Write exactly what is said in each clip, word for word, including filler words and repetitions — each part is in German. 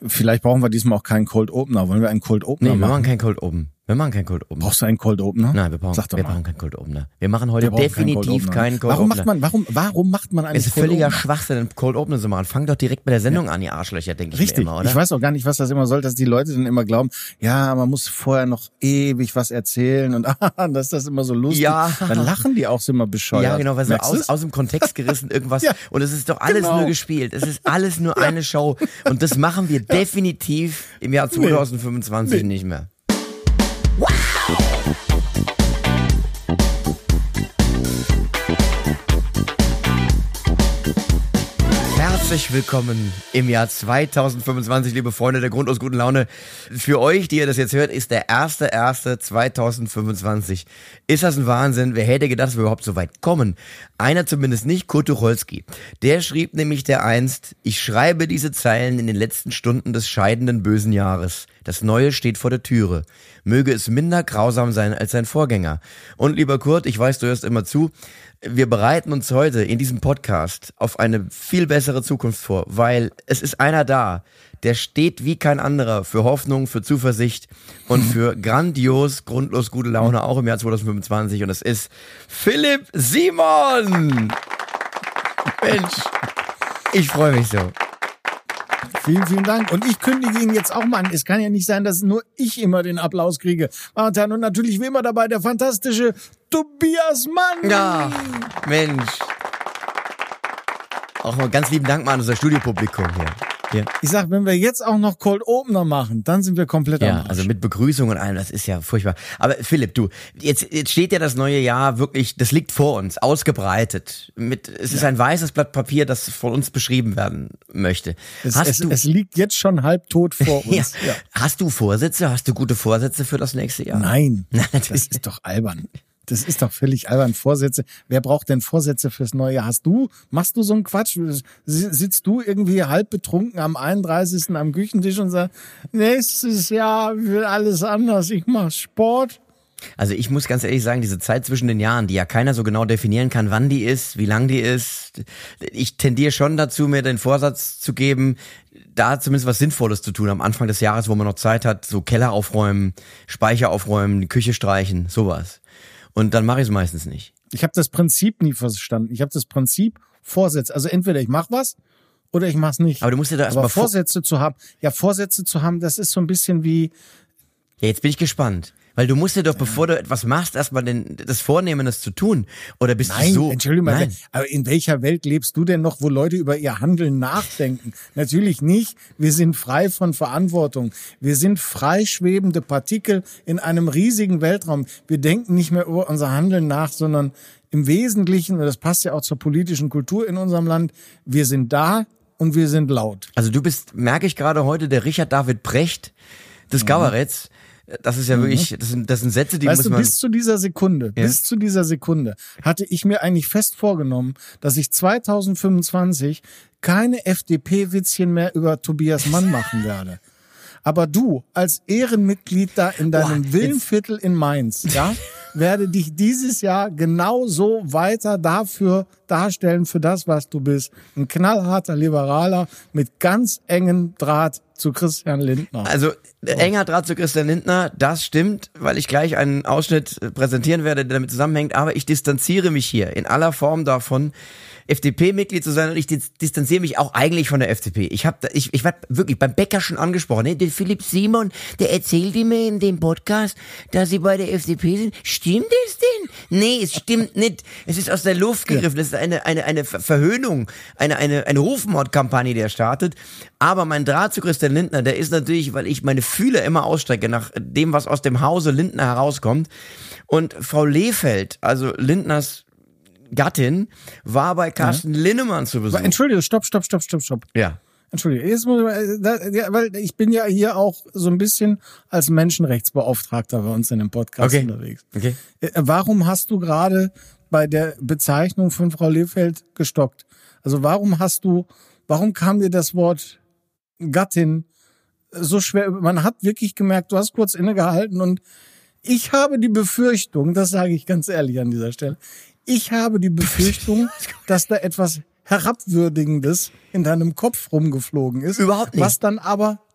vielleicht brauchen wir diesmal auch keinen Cold Opener. Wollen wir einen Cold Opener nee, machen? wir machen keinen Cold Open. Wir machen keinen Cold Opener. Brauchst du einen Cold Opener? Nein, wir brauchen, Sag doch wir mal. brauchen keinen Cold Opener. Wir machen heute Wir brauchen definitiv keinen Cold warum Opener. Macht man, warum, warum macht man einen Es ist Cold völliger Opener? Schwachsinn, einen Cold Opener zu machen. Fang doch direkt mit der Sendung ja. an, die Arschlöcher, denke ich Richtig. mir immer, oder? Ich weiß auch gar nicht, was das immer soll, dass die Leute dann immer glauben, ja, man muss vorher noch ewig was erzählen und ah, das ist das immer so lustig. Ja. Dann lachen die auch so immer bescheuert. Ja, genau, weil so Merkst aus, du's? aus dem Kontext gerissen irgendwas. Ja, und es ist doch alles genau. nur gespielt. Es ist alles nur eine Show. Und das machen wir definitiv im Jahr zwanzig fünfundzwanzig Nee. nicht mehr. Herzlich willkommen im Jahr zwanzig fünfundzwanzig, liebe Freunde der Grund aus guten Laune. Für euch, die ihr das jetzt hört, ist der erste erste zweitausendfünfundzwanzig. Ist das ein Wahnsinn? Wer hätte gedacht, dass wir überhaupt so weit kommen? Einer zumindest nicht, Kurt Tucholsky. Der schrieb nämlich der einst, ich schreibe diese Zeilen in den letzten Stunden des scheidenden bösen Jahres. Das Neue steht vor der Türe. Möge es minder grausam sein als sein Vorgänger. Und lieber Kurt, ich weiß, du hörst immer zu, wir bereiten uns heute in diesem Podcast auf eine viel bessere Zukunft vor, weil es ist einer da, der steht wie kein anderer für Hoffnung, für Zuversicht und für grandios, grundlos gute Laune auch im Jahr zwanzig fünfundzwanzig und es ist Philipp Simon! Mensch, ich freue mich so. Vielen, vielen Dank. Und ich kündige ihn jetzt auch mal an. Es kann ja nicht sein, dass nur ich immer den Applaus kriege. Meine Damen und Herren, und natürlich wie immer dabei der fantastische Tobias Mann. Ja, Mensch. Auch mal ganz lieben Dank mal an unser Studiopublikum hier. hier. Ich sag, wenn wir jetzt auch noch Cold Opener machen, dann sind wir komplett am Ja, Arsch. also mit Begrüßung und allem, das ist ja furchtbar. Aber Philipp, du, jetzt, jetzt steht ja das neue Jahr wirklich, das liegt vor uns, ausgebreitet. Mit, es ist Ja. ein weißes Blatt Papier, das von uns beschrieben werden möchte. Es, Hast es, du, es liegt jetzt schon halbtot vor uns. ja. Ja. Hast du Vorsätze? Hast du gute Vorsätze für das nächste Jahr? Nein, Nein, das natürlich. ist doch albern. Das ist doch völlig albern. Vorsätze. Wer braucht denn Vorsätze fürs neue Jahr? Hast du, machst du so einen Quatsch? Sitzt du irgendwie halb betrunken am einunddreißigsten am Küchentisch und sagst, nächstes Jahr wird alles anders, ich mach Sport? Also ich muss ganz ehrlich sagen, diese Zeit zwischen den Jahren, die ja keiner so genau definieren kann, wann die ist, wie lang die ist, ich tendiere schon dazu, mir den Vorsatz zu geben, da zumindest was Sinnvolles zu tun am Anfang des Jahres, wo man noch Zeit hat, so Keller aufräumen, Speicher aufräumen, die Küche streichen, sowas. Und dann mache ich es meistens nicht. Ich habe das Prinzip nie verstanden. Ich habe das Prinzip Vorsätze. Also entweder ich mache was oder ich mach's nicht. Aber du musst dir da erst Aber mal vor- Vorsätze zu haben, ja, Vorsätze zu haben, das ist so ein bisschen wie, Ja, jetzt bin ich gespannt. Weil du musst dir doch, bevor du etwas machst, erstmal den, das Vornehmen, das zu tun. Oder bist nein, du so... Entschuldigung mal, Nein. aber in welcher Welt lebst du denn noch, wo Leute über ihr Handeln nachdenken? Natürlich nicht. Wir sind frei von Verantwortung. Wir sind freischwebende Partikel in einem riesigen Weltraum. Wir denken nicht mehr über unser Handeln nach, sondern im Wesentlichen, und das passt ja auch zur politischen Kultur in unserem Land, wir sind da und wir sind laut. Also du bist, merke ich gerade heute, der Richard David Precht des Kabaretts. Das ist ja wirklich, das sind, das sind Sätze, die Weißt muss du, man... bis zu dieser Sekunde, Ja. bis zu dieser Sekunde hatte ich mir eigentlich fest vorgenommen, dass ich zwanzig fünfundzwanzig keine F D P-Witzchen mehr über Tobias Mann machen werde. Aber du, als Ehrenmitglied da in deinem Boah, Villenviertel in Mainz, ja, werde dich dieses Jahr genauso weiter dafür darstellen, für das, was du bist. Ein knallharter Liberaler mit ganz engem Draht zu Christian Lindner. Also enger Draht zu Christian Lindner, das stimmt, weil ich gleich einen Ausschnitt präsentieren werde, der damit zusammenhängt, aber ich distanziere mich hier in aller Form davon, F D P-Mitglied zu sein und ich distanziere mich auch eigentlich von der F D P. Ich habe, ich, ich werde wirklich beim Bäcker schon angesprochen. Ne? Der Philipp Simon, der erzählte mir in dem Podcast, dass sie bei der F D P sind. Stimmt es denn? Nee, es stimmt nicht. Es ist aus der Luft gegriffen. Es ist eine eine eine Verhöhnung, eine eine eine Rufmordkampagne, die er startet. Aber mein Draht zu Christian Lindner, der ist natürlich, weil ich meine Fühler immer ausstrecke nach dem, was aus dem Hause Lindner herauskommt. Und Frau Lehfeld, also Lindners Gattin, war bei Carsten ja. Linnemann zu Besuch. Entschuldigung, stopp, stopp, stopp, stopp, stopp. Ja. Entschuldigung, jetzt muss ich mal, da, ja, weil ich bin ja hier auch so ein bisschen als Menschenrechtsbeauftragter bei uns in dem Podcast okay. unterwegs. Okay. Warum hast du gerade bei der Bezeichnung von Frau Lehfeld gestockt? Also warum hast du, warum kam dir das Wort Gattin so schwer? Man hat wirklich gemerkt, du hast kurz innegehalten und ich habe die Befürchtung, das sage ich ganz ehrlich an dieser Stelle, ich habe die Befürchtung, dass da etwas Herabwürdigendes in deinem Kopf rumgeflogen ist. Überhaupt nicht. Was dann aber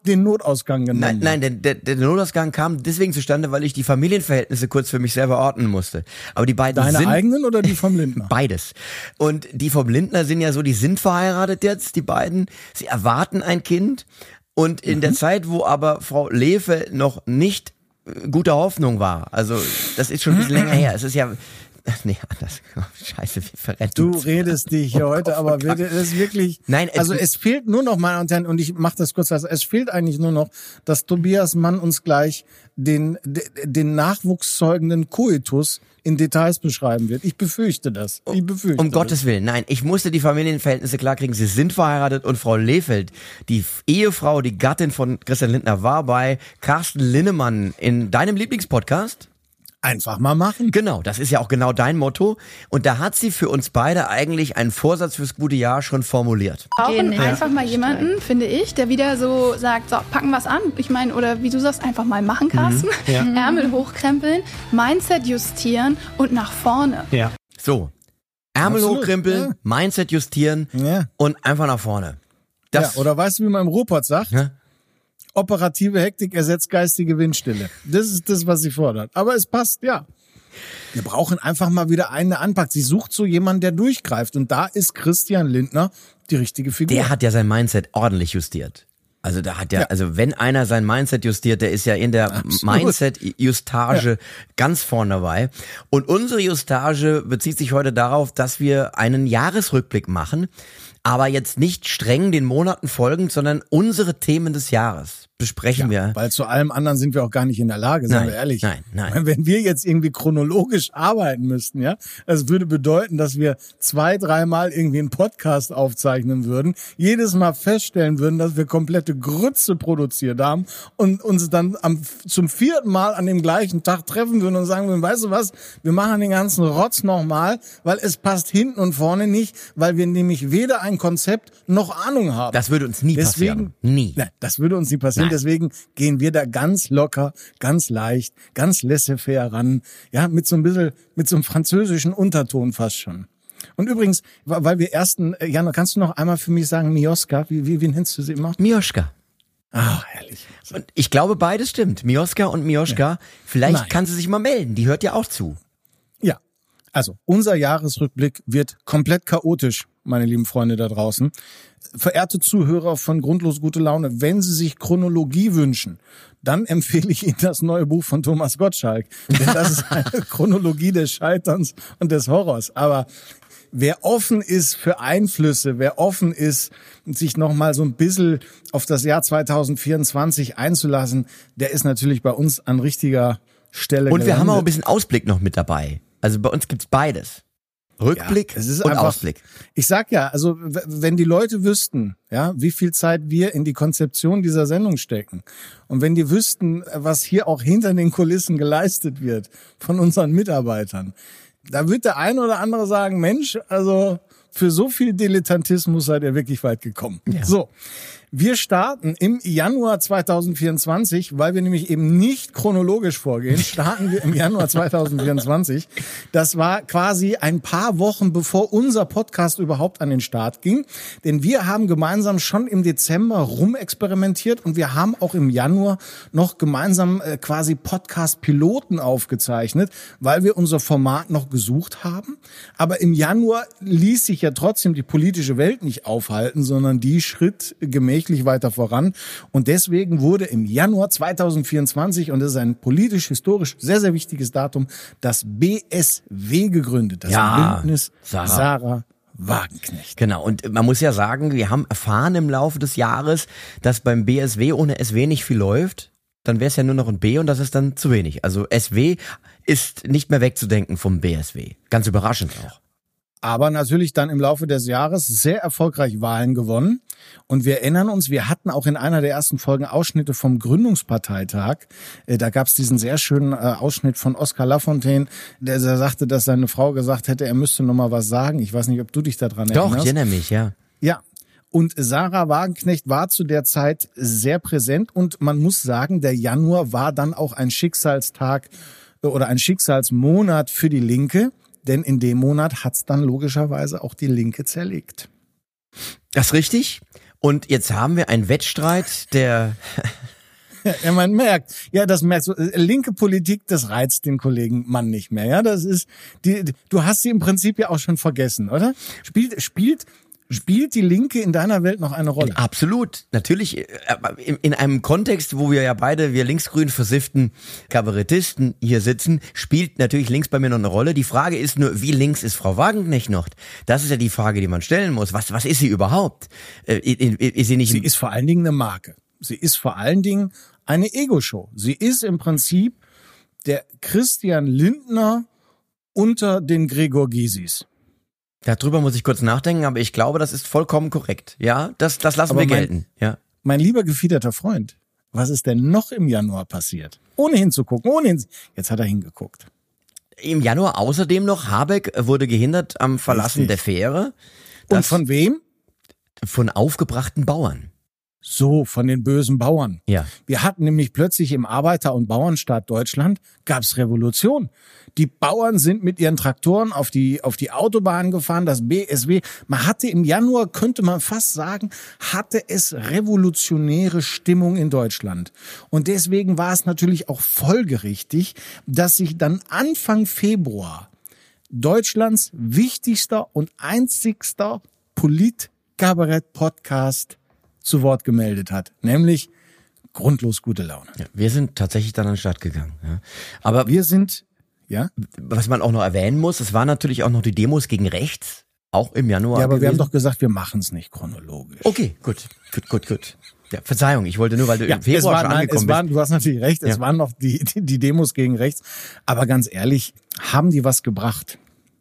den Notausgang genommen Nein, nein, der, der, der Notausgang kam deswegen zustande, weil ich die Familienverhältnisse kurz für mich selber ordnen musste. Aber die beiden Deine sind... eigenen oder die vom Lindner? Beides. Und die vom Lindner sind ja so, die sind verheiratet jetzt, die beiden. Sie erwarten ein Kind. Und in mhm. der Zeit, wo aber Frau Lefe noch nicht äh, guter Hoffnung war, also das ist schon ein bisschen länger her. Es ist ja... Nee, anders. Oh, scheiße, wie verrennt du redest dich hier oh, heute, Gott, aber das ist wirklich. Nein, also es fehlt nur noch, meine Damen und Herren, und ich mache das kurz, also es fehlt eigentlich nur noch, dass Tobias Mann uns gleich den den nachwuchszeugenden Koitus in Details beschreiben wird. Ich befürchte das. Ich befürchte Um das. Gottes Willen, nein, ich musste die Familienverhältnisse klarkriegen. Sie sind verheiratet und Frau Lefeld, die Ehefrau, die Gattin von Christian Lindner, war bei Carsten Linnemann in deinem Lieblingspodcast. Einfach mal machen. Genau, das ist ja auch genau dein Motto. Und da hat sie für uns beide eigentlich einen Vorsatz fürs gute Jahr schon formuliert. Brauchen einfach mal jemanden, finde ich, der wieder so sagt, so, packen wir's an. Ich meine, oder wie du sagst, einfach mal machen, Carsten. Mhm. Ja. Ärmel hochkrempeln, Mindset justieren und nach vorne. Ja. So, Ärmel Absolut, hochkrempeln, ja. Mindset justieren ja. und einfach nach vorne. Das, ja, oder weißt du, wie man im Ruhrpott sagt? Ja? Operative Hektik ersetzt geistige Windstille. Das ist das, was sie fordert. Aber es passt, ja. Wir brauchen einfach mal wieder einen, der anpackt. Sie sucht so jemanden, der durchgreift. Und da ist Christian Lindner die richtige Figur. Der hat ja sein Mindset ordentlich justiert. Also da hat ja, ja. also wenn einer sein Mindset justiert, der ist ja in der Mindset-Justage ja. ganz vorne dabei. Und unsere Justage bezieht sich heute darauf, dass wir einen Jahresrückblick machen, aber jetzt nicht streng den Monaten folgend, sondern unsere Themen des Jahres besprechen ja, wir. Weil zu allem anderen sind wir auch gar nicht in der Lage, seien nein, wir ehrlich. Nein, nein. Wenn wir jetzt irgendwie chronologisch arbeiten müssten, ja, das würde bedeuten, dass wir zwei, dreimal irgendwie einen Podcast aufzeichnen würden, jedes Mal feststellen würden, dass wir komplette Grütze produziert haben und uns dann am, zum vierten Mal an dem gleichen Tag treffen würden und sagen würden, weißt du was, wir machen den ganzen Rotz nochmal, weil es passt hinten und vorne nicht, weil wir nämlich weder ein Konzept noch Ahnung haben. Das würde uns nie Deswegen, passieren. Nie. Nein, das würde uns nie passieren. Nein. Deswegen gehen wir da ganz locker, ganz leicht, ganz laissez-faire ran. Ja, mit so ein bisschen, mit so einem französischen Unterton fast schon. Und übrigens, weil wir ersten, Jan, kannst du noch einmal für mich sagen, Mioska? Wie, wie, wie nennst du sie immer? Mioschka. Ah, herrlich. Und ich glaube, beides stimmt. Mioska und Mioschka. Ja. Vielleicht Nein. kann sie sich mal melden. Die hört ja auch zu. Ja. Also, unser Jahresrückblick wird komplett chaotisch, meine lieben Freunde da draußen. Verehrte Zuhörer von Grundlos gute Laune, wenn Sie sich Chronologie wünschen, dann empfehle ich Ihnen das neue Buch von Thomas Gottschalk. Denn das ist eine Chronologie des Scheiterns und des Horrors. Aber wer offen ist für Einflüsse, wer offen ist, sich nochmal so ein bisschen auf das Jahr zwanzig vierundzwanzig einzulassen, der ist natürlich bei uns an richtiger Stelle Und wir gelandet. haben auch ein bisschen Ausblick noch mit dabei. Also bei uns gibt's beides. Rückblick ja, es ist und einfach, Ausblick. Ich sag ja, also w- wenn die Leute wüssten, ja, wie viel Zeit wir in die Konzeption dieser Sendung stecken und wenn die wüssten, was hier auch hinter den Kulissen geleistet wird von unseren Mitarbeitern, da wird der eine oder andere sagen, Mensch, also für so viel Dilettantismus seid ihr wirklich weit gekommen. Ja. So. Wir starten im Januar zwanzig vierundzwanzig, weil wir nämlich eben nicht chronologisch vorgehen, starten wir im Januar zwanzig vierundzwanzig. Das war quasi ein paar Wochen, bevor unser Podcast überhaupt an den Start ging. Denn wir haben gemeinsam schon im Dezember rumexperimentiert und wir haben auch im Januar noch gemeinsam äh, quasi Podcast-Piloten aufgezeichnet, weil wir unser Format noch gesucht haben. Aber im Januar ließ sich ja trotzdem die politische Welt nicht aufhalten, sondern die schritt gemächlich weiter voran. Und deswegen wurde im Januar zwanzig vierundzwanzig, und das ist ein politisch-historisch sehr, sehr wichtiges Datum, das B S W gegründet. Das ja, Bündnis Sarah. Sarah Wagenknecht. Genau, und man muss ja sagen, wir haben erfahren im Laufe des Jahres, dass beim B S W ohne S W nicht viel läuft. Dann wäre es ja nur noch ein B und das ist dann zu wenig. Also S W ist nicht mehr wegzudenken vom B S W. Ganz überraschend auch. Aber natürlich dann im Laufe des Jahres sehr erfolgreich Wahlen gewonnen. Und wir erinnern uns, wir hatten auch in einer der ersten Folgen Ausschnitte vom Gründungsparteitag. Da gab es diesen sehr schönen Ausschnitt von Oskar Lafontaine, der sagte, dass seine Frau gesagt hätte, er müsste noch mal was sagen. Ich weiß nicht, ob du dich daran erinnerst. Doch, ich erinnere mich, ja. Ja. Und Sarah Wagenknecht war zu der Zeit sehr präsent. Und man muss sagen, der Januar war dann auch ein Schicksalstag oder ein Schicksalsmonat für die Linke. Denn in dem Monat hat's dann logischerweise auch die Linke zerlegt. Das ist richtig. Und jetzt haben wir einen Wettstreit, der... Ja, man merkt, ja, das merkt so, linke Politik, das reizt den Kollegen Mann nicht mehr, ja, das ist, die, du hast sie im Prinzip ja auch schon vergessen, oder? Spielt, spielt, spielt die Linke in deiner Welt noch eine Rolle? Absolut, natürlich, in, in einem Kontext, wo wir ja beide, wir linksgrün versifften Kabarettisten hier sitzen, spielt natürlich links bei mir noch eine Rolle. Die Frage ist nur, wie links ist Frau Wagenknecht noch? Das ist ja die Frage, die man stellen muss. Was, was ist sie überhaupt? Ist sie nicht? Sie ist vor allen Dingen eine Marke. Sie ist vor allen Dingen eine Ego-Show. Sie ist im Prinzip der Christian Lindner unter den Gregor Gysis. Darüber muss ich kurz nachdenken, aber ich glaube, das ist vollkommen korrekt. Ja, das, das lassen aber wir mein, gelten. Ja. Mein lieber gefiederter Freund, was ist denn noch im Januar passiert? Ohne hinzugucken, ohne hin... Jetzt hat er hingeguckt. Im Januar außerdem noch, Habeck wurde gehindert am Verlassen Richtig. der Fähre. Und von wem? Von aufgebrachten Bauern. So, von den bösen Bauern. Ja. Wir hatten nämlich plötzlich im Arbeiter- und Bauernstaat Deutschland, gab's Revolution. Die Bauern sind mit ihren Traktoren auf die, auf die Autobahn gefahren, das B S W. Man hatte im Januar, könnte man fast sagen, hatte es revolutionäre Stimmung in Deutschland. Und deswegen war es natürlich auch folgerichtig, dass sich dann Anfang Februar Deutschlands wichtigster und einzigster Polit-Kabarett-Podcast zu Wort gemeldet hat, nämlich grundlos gute Laune. Ja, wir sind tatsächlich dann an den Start gegangen. Ja. Aber wir sind, ja. Was man auch noch erwähnen muss, es waren natürlich auch noch die Demos gegen rechts, auch im Januar. Ja, aber gewesen. wir haben doch gesagt, wir machen es nicht chronologisch. Okay, gut, gut, gut, gut. Ja, Verzeihung, ich wollte nur, weil du ja, im Februar war, schon nein, angekommen es waren, bist. Du hast natürlich recht, es ja. waren noch die, die, die Demos gegen rechts. Aber ganz ehrlich, haben die was gebracht?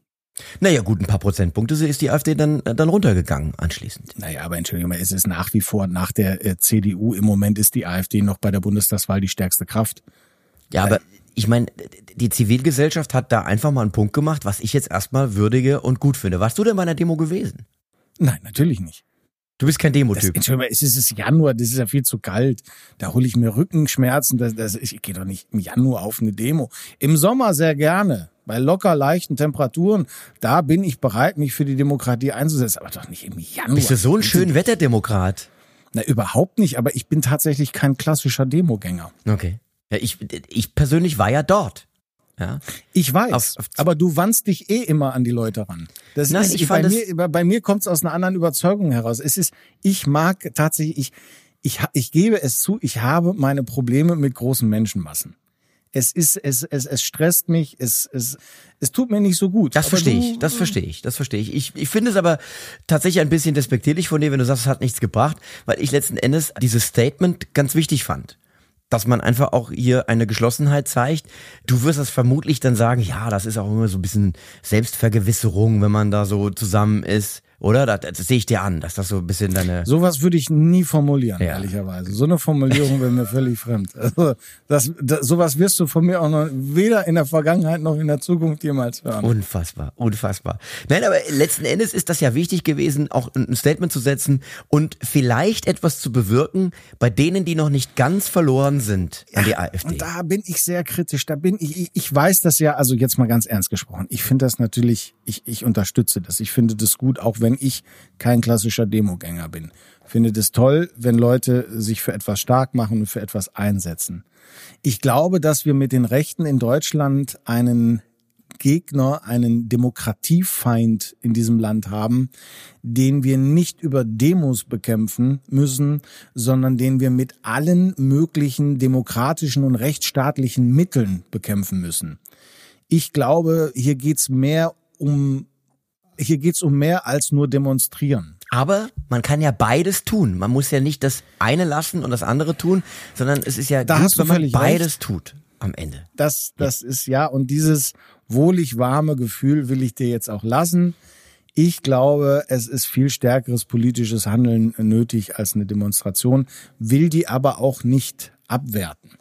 Naja, gut, ein paar Prozentpunkte ist die AfD dann, dann runtergegangen anschließend. Naja, aber Entschuldigung mal, es ist nach wie vor, nach der äh, C D U, im Moment ist die AfD noch bei der Bundestagswahl die stärkste Kraft. Ja, aber ich meine, die Zivilgesellschaft hat da einfach mal einen Punkt gemacht, was ich jetzt erstmal würdige und gut finde. Warst du denn bei einer Demo gewesen? Nein, natürlich nicht. Du bist kein Demotyp. Entschuldigung, es ist Januar, das ist ja viel zu kalt. Da hole ich mir Rückenschmerzen. Das, das, ich gehe doch nicht im Januar auf eine Demo. Im Sommer sehr gerne. Bei locker leichten Temperaturen, da bin ich bereit, mich für die Demokratie einzusetzen. Aber doch nicht im Januar. Bist du so ein schön Wetterdemokrat? Na, überhaupt nicht. Aber ich bin tatsächlich kein klassischer Demogänger. Okay. Ja, ich, ich persönlich war ja dort. Ja. Ich weiß, auf, auf aber du wandst dich eh immer an die Leute ran. Das Nein, ist, ich bei fand mir, bei mir kommt es aus einer anderen Überzeugung heraus. Es ist, ich mag tatsächlich, ich, ich, ich gebe es zu, ich habe meine Probleme mit großen Menschenmassen. Es ist, es, es, es stresst mich, es, es, es tut mir nicht so gut. Das verstehe ich, das verstehe ich, das verstehe ich. Ich, ich finde es aber tatsächlich ein bisschen despektierlich von dir, wenn du sagst, es hat nichts gebracht, weil ich letzten Endes dieses Statement ganz wichtig fand. Dass man einfach auch hier eine Geschlossenheit zeigt. Du wirst das vermutlich dann sagen, ja, das ist auch immer so ein bisschen Selbstvergewisserung, wenn man da so zusammen ist. Oder? Das, das sehe ich dir an, dass das so ein bisschen deine... Sowas würde ich nie formulieren, Ja. ehrlicherweise. So eine Formulierung wäre mir völlig fremd. Also, das, das, sowas wirst du von mir auch noch weder in der Vergangenheit noch in der Zukunft jemals hören. Unfassbar, unfassbar. Nein, aber letzten Endes ist das ja wichtig gewesen, auch ein Statement zu setzen und vielleicht etwas zu bewirken bei denen, die noch nicht ganz verloren sind an die AfD. Und da bin ich sehr kritisch. Da bin ich, ich, ich weiß das ja, also jetzt mal ganz ernst gesprochen. Ich finde das natürlich, ich, ich unterstütze das. Ich finde das gut, auch wenn ich kein klassischer Demogänger bin. Ich finde das toll, wenn Leute sich für etwas stark machen und für etwas einsetzen. Ich glaube, dass wir mit den Rechten in Deutschland einen Gegner, einen Demokratiefeind in diesem Land haben, den wir nicht über Demos bekämpfen müssen, sondern den wir mit allen möglichen demokratischen und rechtsstaatlichen Mitteln bekämpfen müssen. Ich glaube, hier geht's mehr um Hier geht's um mehr als nur demonstrieren. Aber man kann ja beides tun. Man muss ja nicht das eine lassen und das andere tun, sondern es ist ja Da gut, hast du wenn man völlig beides recht. tut am Ende. Das, das ist ja, und dieses wohlig warme Gefühl will ich dir jetzt auch lassen. Ich glaube, es ist viel stärkeres politisches Handeln nötig als eine Demonstration, will die aber auch nicht abwerten.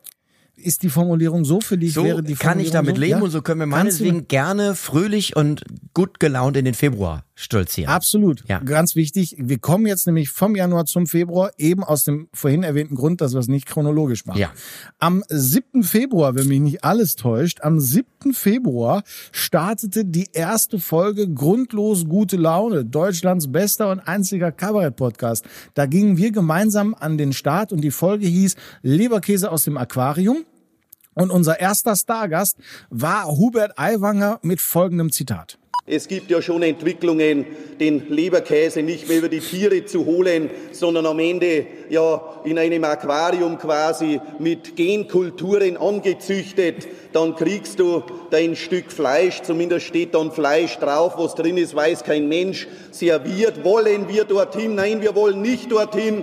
Ist die Formulierung so für dich? So wäre die kann ich Formulierung damit so? leben Ja? und so können wir Kannst du- meinetwegen gerne fröhlich und gut gelaunt in den Februar stolzieren. Absolut. Ja. Ganz wichtig. Wir kommen jetzt nämlich vom Januar zum Februar, eben aus dem vorhin erwähnten Grund, dass wir es nicht chronologisch machen. Ja. Am siebten Februar, wenn mich nicht alles täuscht, am siebten Februar startete die erste Folge Grundlos gute Laune, Deutschlands bester und einziger Kabarett-Podcast. Da gingen wir gemeinsam an den Start und die Folge hieß Leberkäse aus dem Aquarium. Und unser erster Stargast war Hubert Aiwanger mit folgendem Zitat. Es gibt ja schon Entwicklungen, den Leberkäse nicht mehr über die Tiere zu holen, sondern am Ende ja in einem Aquarium quasi mit Genkulturen angezüchtet. Dann kriegst du dein Stück Fleisch, zumindest steht dann Fleisch drauf, was drin ist, weiß kein Mensch. Serviert, wollen wir dorthin? Nein, wir wollen nicht dorthin.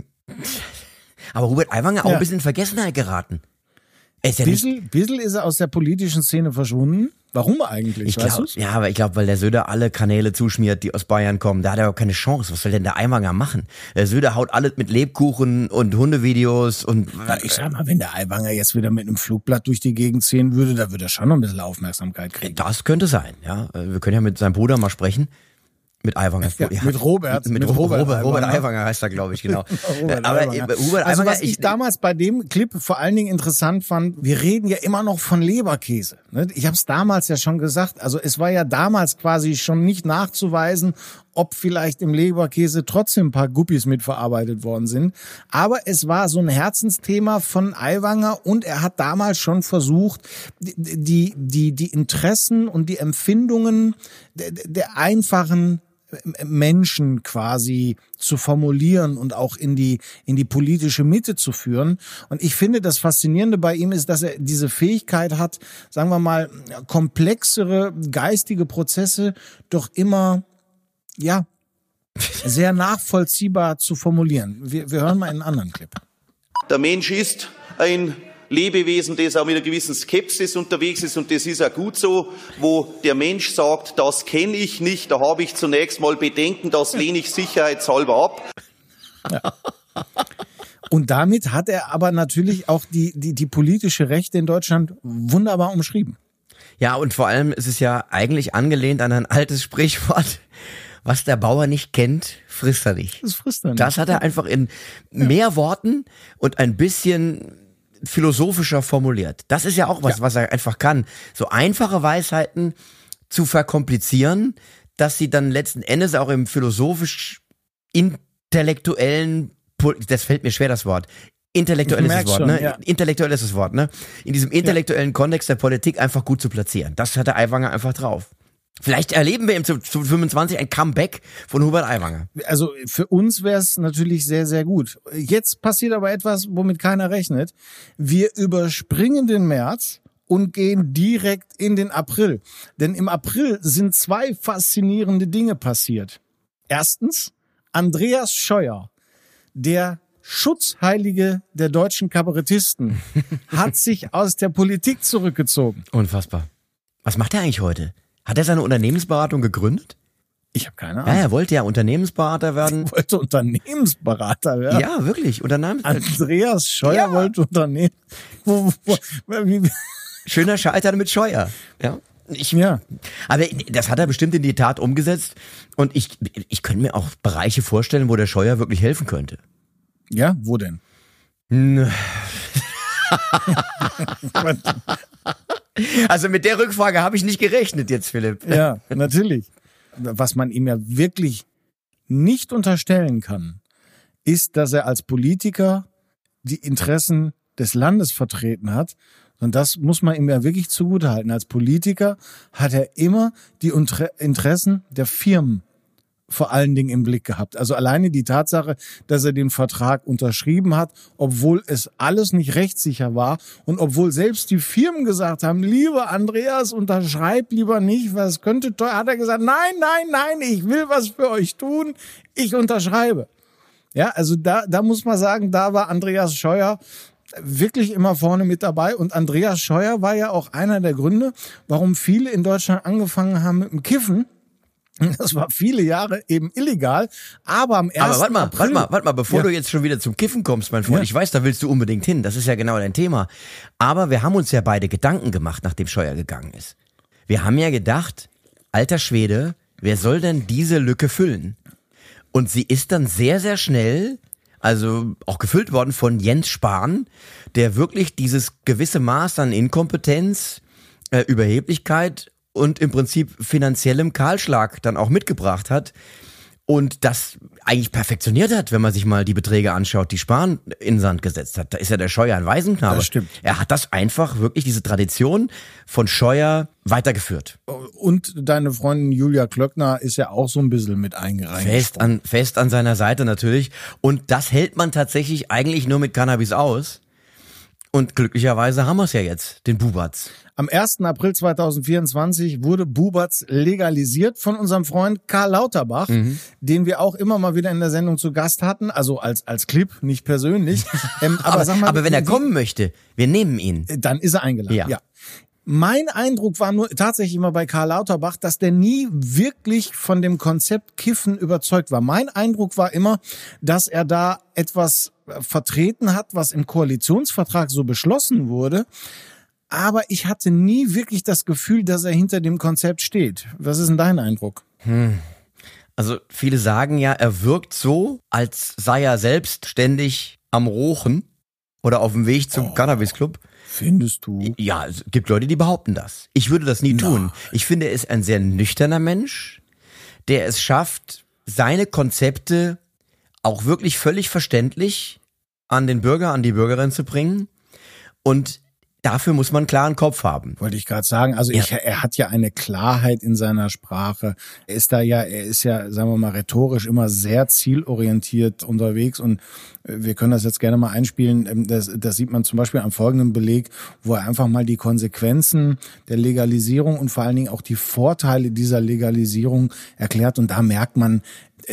Aber Hubert Aiwanger auch Ja. ein bisschen in Vergessenheit geraten. Er ist ja Bissl, nicht, Bissl ist er aus der politischen Szene verschwunden. Warum eigentlich? ich weißt glaub, du's? ja, aber ich glaube, weil der Söder alle Kanäle zuschmiert, die aus Bayern kommen, da hat er auch keine Chance. Was soll denn der Aiwanger machen? Der Söder haut alles mit Lebkuchen und Hundevideos und Na, ich sag mal, wenn der Aiwanger jetzt wieder mit einem Flugblatt durch die Gegend ziehen würde, da würde er schon noch ein bisschen Aufmerksamkeit kriegen. das könnte sein, ja. Wir können ja mit seinem Bruder mal sprechen. Mit Aiwanger. Ja, mit Robert. Mit, mit, Mit Robert, Robert Robert, Aiwanger. Aiwanger heißt er, glaube ich, genau. Robert aber Aiwanger. äh, Hubert also Aiwanger, was ich damals bei dem Clip vor allen Dingen interessant fand, wir reden ja immer noch von Leberkäse. ne? Ich habe es damals ja schon gesagt, also es war ja damals quasi schon nicht nachzuweisen, ob vielleicht im Leberkäse trotzdem ein paar Guppies mitverarbeitet worden sind. Aber es war so ein Herzensthema von Aiwanger und er hat damals schon versucht, die, die, die Interessen und die Empfindungen der, der einfachen Menschen quasi zu formulieren und auch in die in die politische Mitte zu führen. Und ich finde, das Faszinierende bei ihm ist, dass er diese Fähigkeit hat, sagen wir mal, komplexere geistige Prozesse doch immer, ja, sehr nachvollziehbar zu formulieren. Wir, wir hören mal einen anderen Clip. Der Mensch ist ein Lebewesen, das auch mit einer gewissen Skepsis unterwegs ist und das ist auch gut so, wo der Mensch sagt, das kenne ich nicht, da habe ich zunächst mal Bedenken, das lehne ich sicherheitshalber ab. Ja. Und damit hat er aber natürlich auch die, die, die politische Rechte in Deutschland wunderbar umschrieben. Ja, und vor allem ist es ja eigentlich angelehnt an ein altes Sprichwort. Was der Bauer nicht kennt, frisst er nicht. Das frisst er nicht. Das hat er einfach in mehr Worten und ein bisschen philosophischer formuliert. Das ist ja auch was, Ja. was er einfach kann. So einfache Weisheiten zu verkomplizieren, dass sie dann letzten Endes auch im philosophisch-intellektuellen, das fällt mir schwer, das Wort, intellektuell Ich ist das merk Wort, schon, ne? ja. Intellektuell ist das Wort, ne? In diesem intellektuellen Kontext der Politik einfach gut zu platzieren. Das hat der Aiwanger einfach drauf. Vielleicht erleben wir im zu fünfundzwanzig ein Comeback von Hubert Aiwanger. Also für uns wäre es natürlich sehr, sehr gut. Jetzt passiert aber etwas, womit keiner rechnet. Wir überspringen den März und gehen direkt in den April. Denn im April sind zwei faszinierende Dinge passiert. Erstens, Andreas Scheuer, der Schutzheilige der deutschen Kabarettisten, hat sich aus der Politik zurückgezogen. Unfassbar. Was macht er eigentlich heute? Hat er seine Unternehmensberatung gegründet? Ich habe keine Ja, Ahnung. er wollte ja Unternehmensberater werden. Er wollte Unternehmensberater werden. Ja, wirklich. Unternehmens Andreas Scheuer Ja. wollte Unternehmen. Wo, wo, wie, Schöner Scheitern mit Scheuer. Ja. Ich, ja. aber das hat er bestimmt in die Tat umgesetzt. Und ich, ich könnte mir auch Bereiche vorstellen, wo der Scheuer wirklich helfen könnte. Ja, wo denn? Also mit der Rückfrage habe ich nicht gerechnet jetzt, Philipp. Ja, natürlich. Was man ihm ja wirklich nicht unterstellen kann, ist, dass er als Politiker die Interessen des Landes vertreten hat. Und das muss man ihm ja wirklich zugutehalten. Als Politiker hat er immer die Interessen der Firmen vor allen Dingen im Blick gehabt. Also alleine die Tatsache, dass er den Vertrag unterschrieben hat, obwohl es alles nicht rechtssicher war und obwohl selbst die Firmen gesagt haben, lieber Andreas, unterschreib lieber nicht, was könnte teuer, hat er gesagt, nein, nein, nein, ich will was für euch tun, ich unterschreibe. Ja, also da, da muss man sagen, da war Andreas Scheuer wirklich immer vorne mit dabei und Andreas Scheuer war ja auch einer der Gründe, warum viele in Deutschland angefangen haben mit dem Kiffen. Das war viele Jahre eben illegal, aber am ersten Aber warte mal, April, warte mal, warte mal, bevor Ja. du jetzt schon wieder zum Kiffen kommst, mein Freund. Ja. Ich weiß, da willst du unbedingt hin. Das ist ja genau dein Thema. Aber wir haben uns ja beide Gedanken gemacht, nachdem Scheuer gegangen ist. Wir haben ja gedacht, alter Schwede, wer soll denn diese Lücke füllen? Und sie ist dann sehr, sehr schnell, also auch gefüllt worden von Jens Spahn, der wirklich dieses gewisse Maß an Inkompetenz, äh, Überheblichkeit und im Prinzip finanziellem Kahlschlag dann auch mitgebracht hat. Und das eigentlich perfektioniert hat, wenn man sich mal die Beträge anschaut, die Spahn in den Sand gesetzt hat. Da ist ja der Scheuer ein Waisenknabe. Das stimmt. Er hat das einfach wirklich, diese Tradition von Scheuer weitergeführt. Und deine Freundin Julia Klöckner ist ja auch so ein bisschen mit eingereicht. Fest an, fest an seiner Seite natürlich. Und das hält man tatsächlich eigentlich nur mit Cannabis aus. Und glücklicherweise haben wir es ja jetzt, den Bubatz. Am ersten April zweitausendvierundzwanzig wurde Bubatz legalisiert von unserem Freund Karl Lauterbach, mhm. den wir auch immer mal wieder in der Sendung zu Gast hatten, also als als Clip, nicht persönlich. Ähm, aber, aber, sag mal, aber wenn er kommen möchte, wir nehmen ihn. Dann ist er eingeladen, ja. ja. Mein Eindruck war nur tatsächlich immer bei Karl Lauterbach, dass der nie wirklich von dem Konzept Kiffen überzeugt war. Mein Eindruck war immer, dass er da etwas vertreten hat, was im Koalitionsvertrag so beschlossen wurde. Aber ich hatte nie wirklich das Gefühl, dass er hinter dem Konzept steht. Was ist denn dein Eindruck? Hm. Also viele sagen ja, er wirkt so, als sei er selbst ständig am Rochen oder auf dem Weg zum oh. Cannabis-Club. Findest du? Ja, es gibt Leute, die behaupten das. Ich würde das nie tun. Na. Ich finde, er ist ein sehr nüchterner Mensch, der es schafft, seine Konzepte auch wirklich völlig verständlich an den Bürger, an die Bürgerin zu bringen. Und dafür muss man einen klaren Kopf haben. Wollte ich gerade sagen. Also ja. ich, er hat ja eine Klarheit in seiner Sprache. Er ist da ja, er ist ja, sagen wir mal, rhetorisch immer sehr zielorientiert unterwegs. Und wir können das jetzt gerne mal einspielen. Das, das sieht man zum Beispiel am folgenden Beleg, wo er einfach mal die Konsequenzen der Legalisierung und vor allen Dingen auch die Vorteile dieser Legalisierung erklärt. Und da merkt man,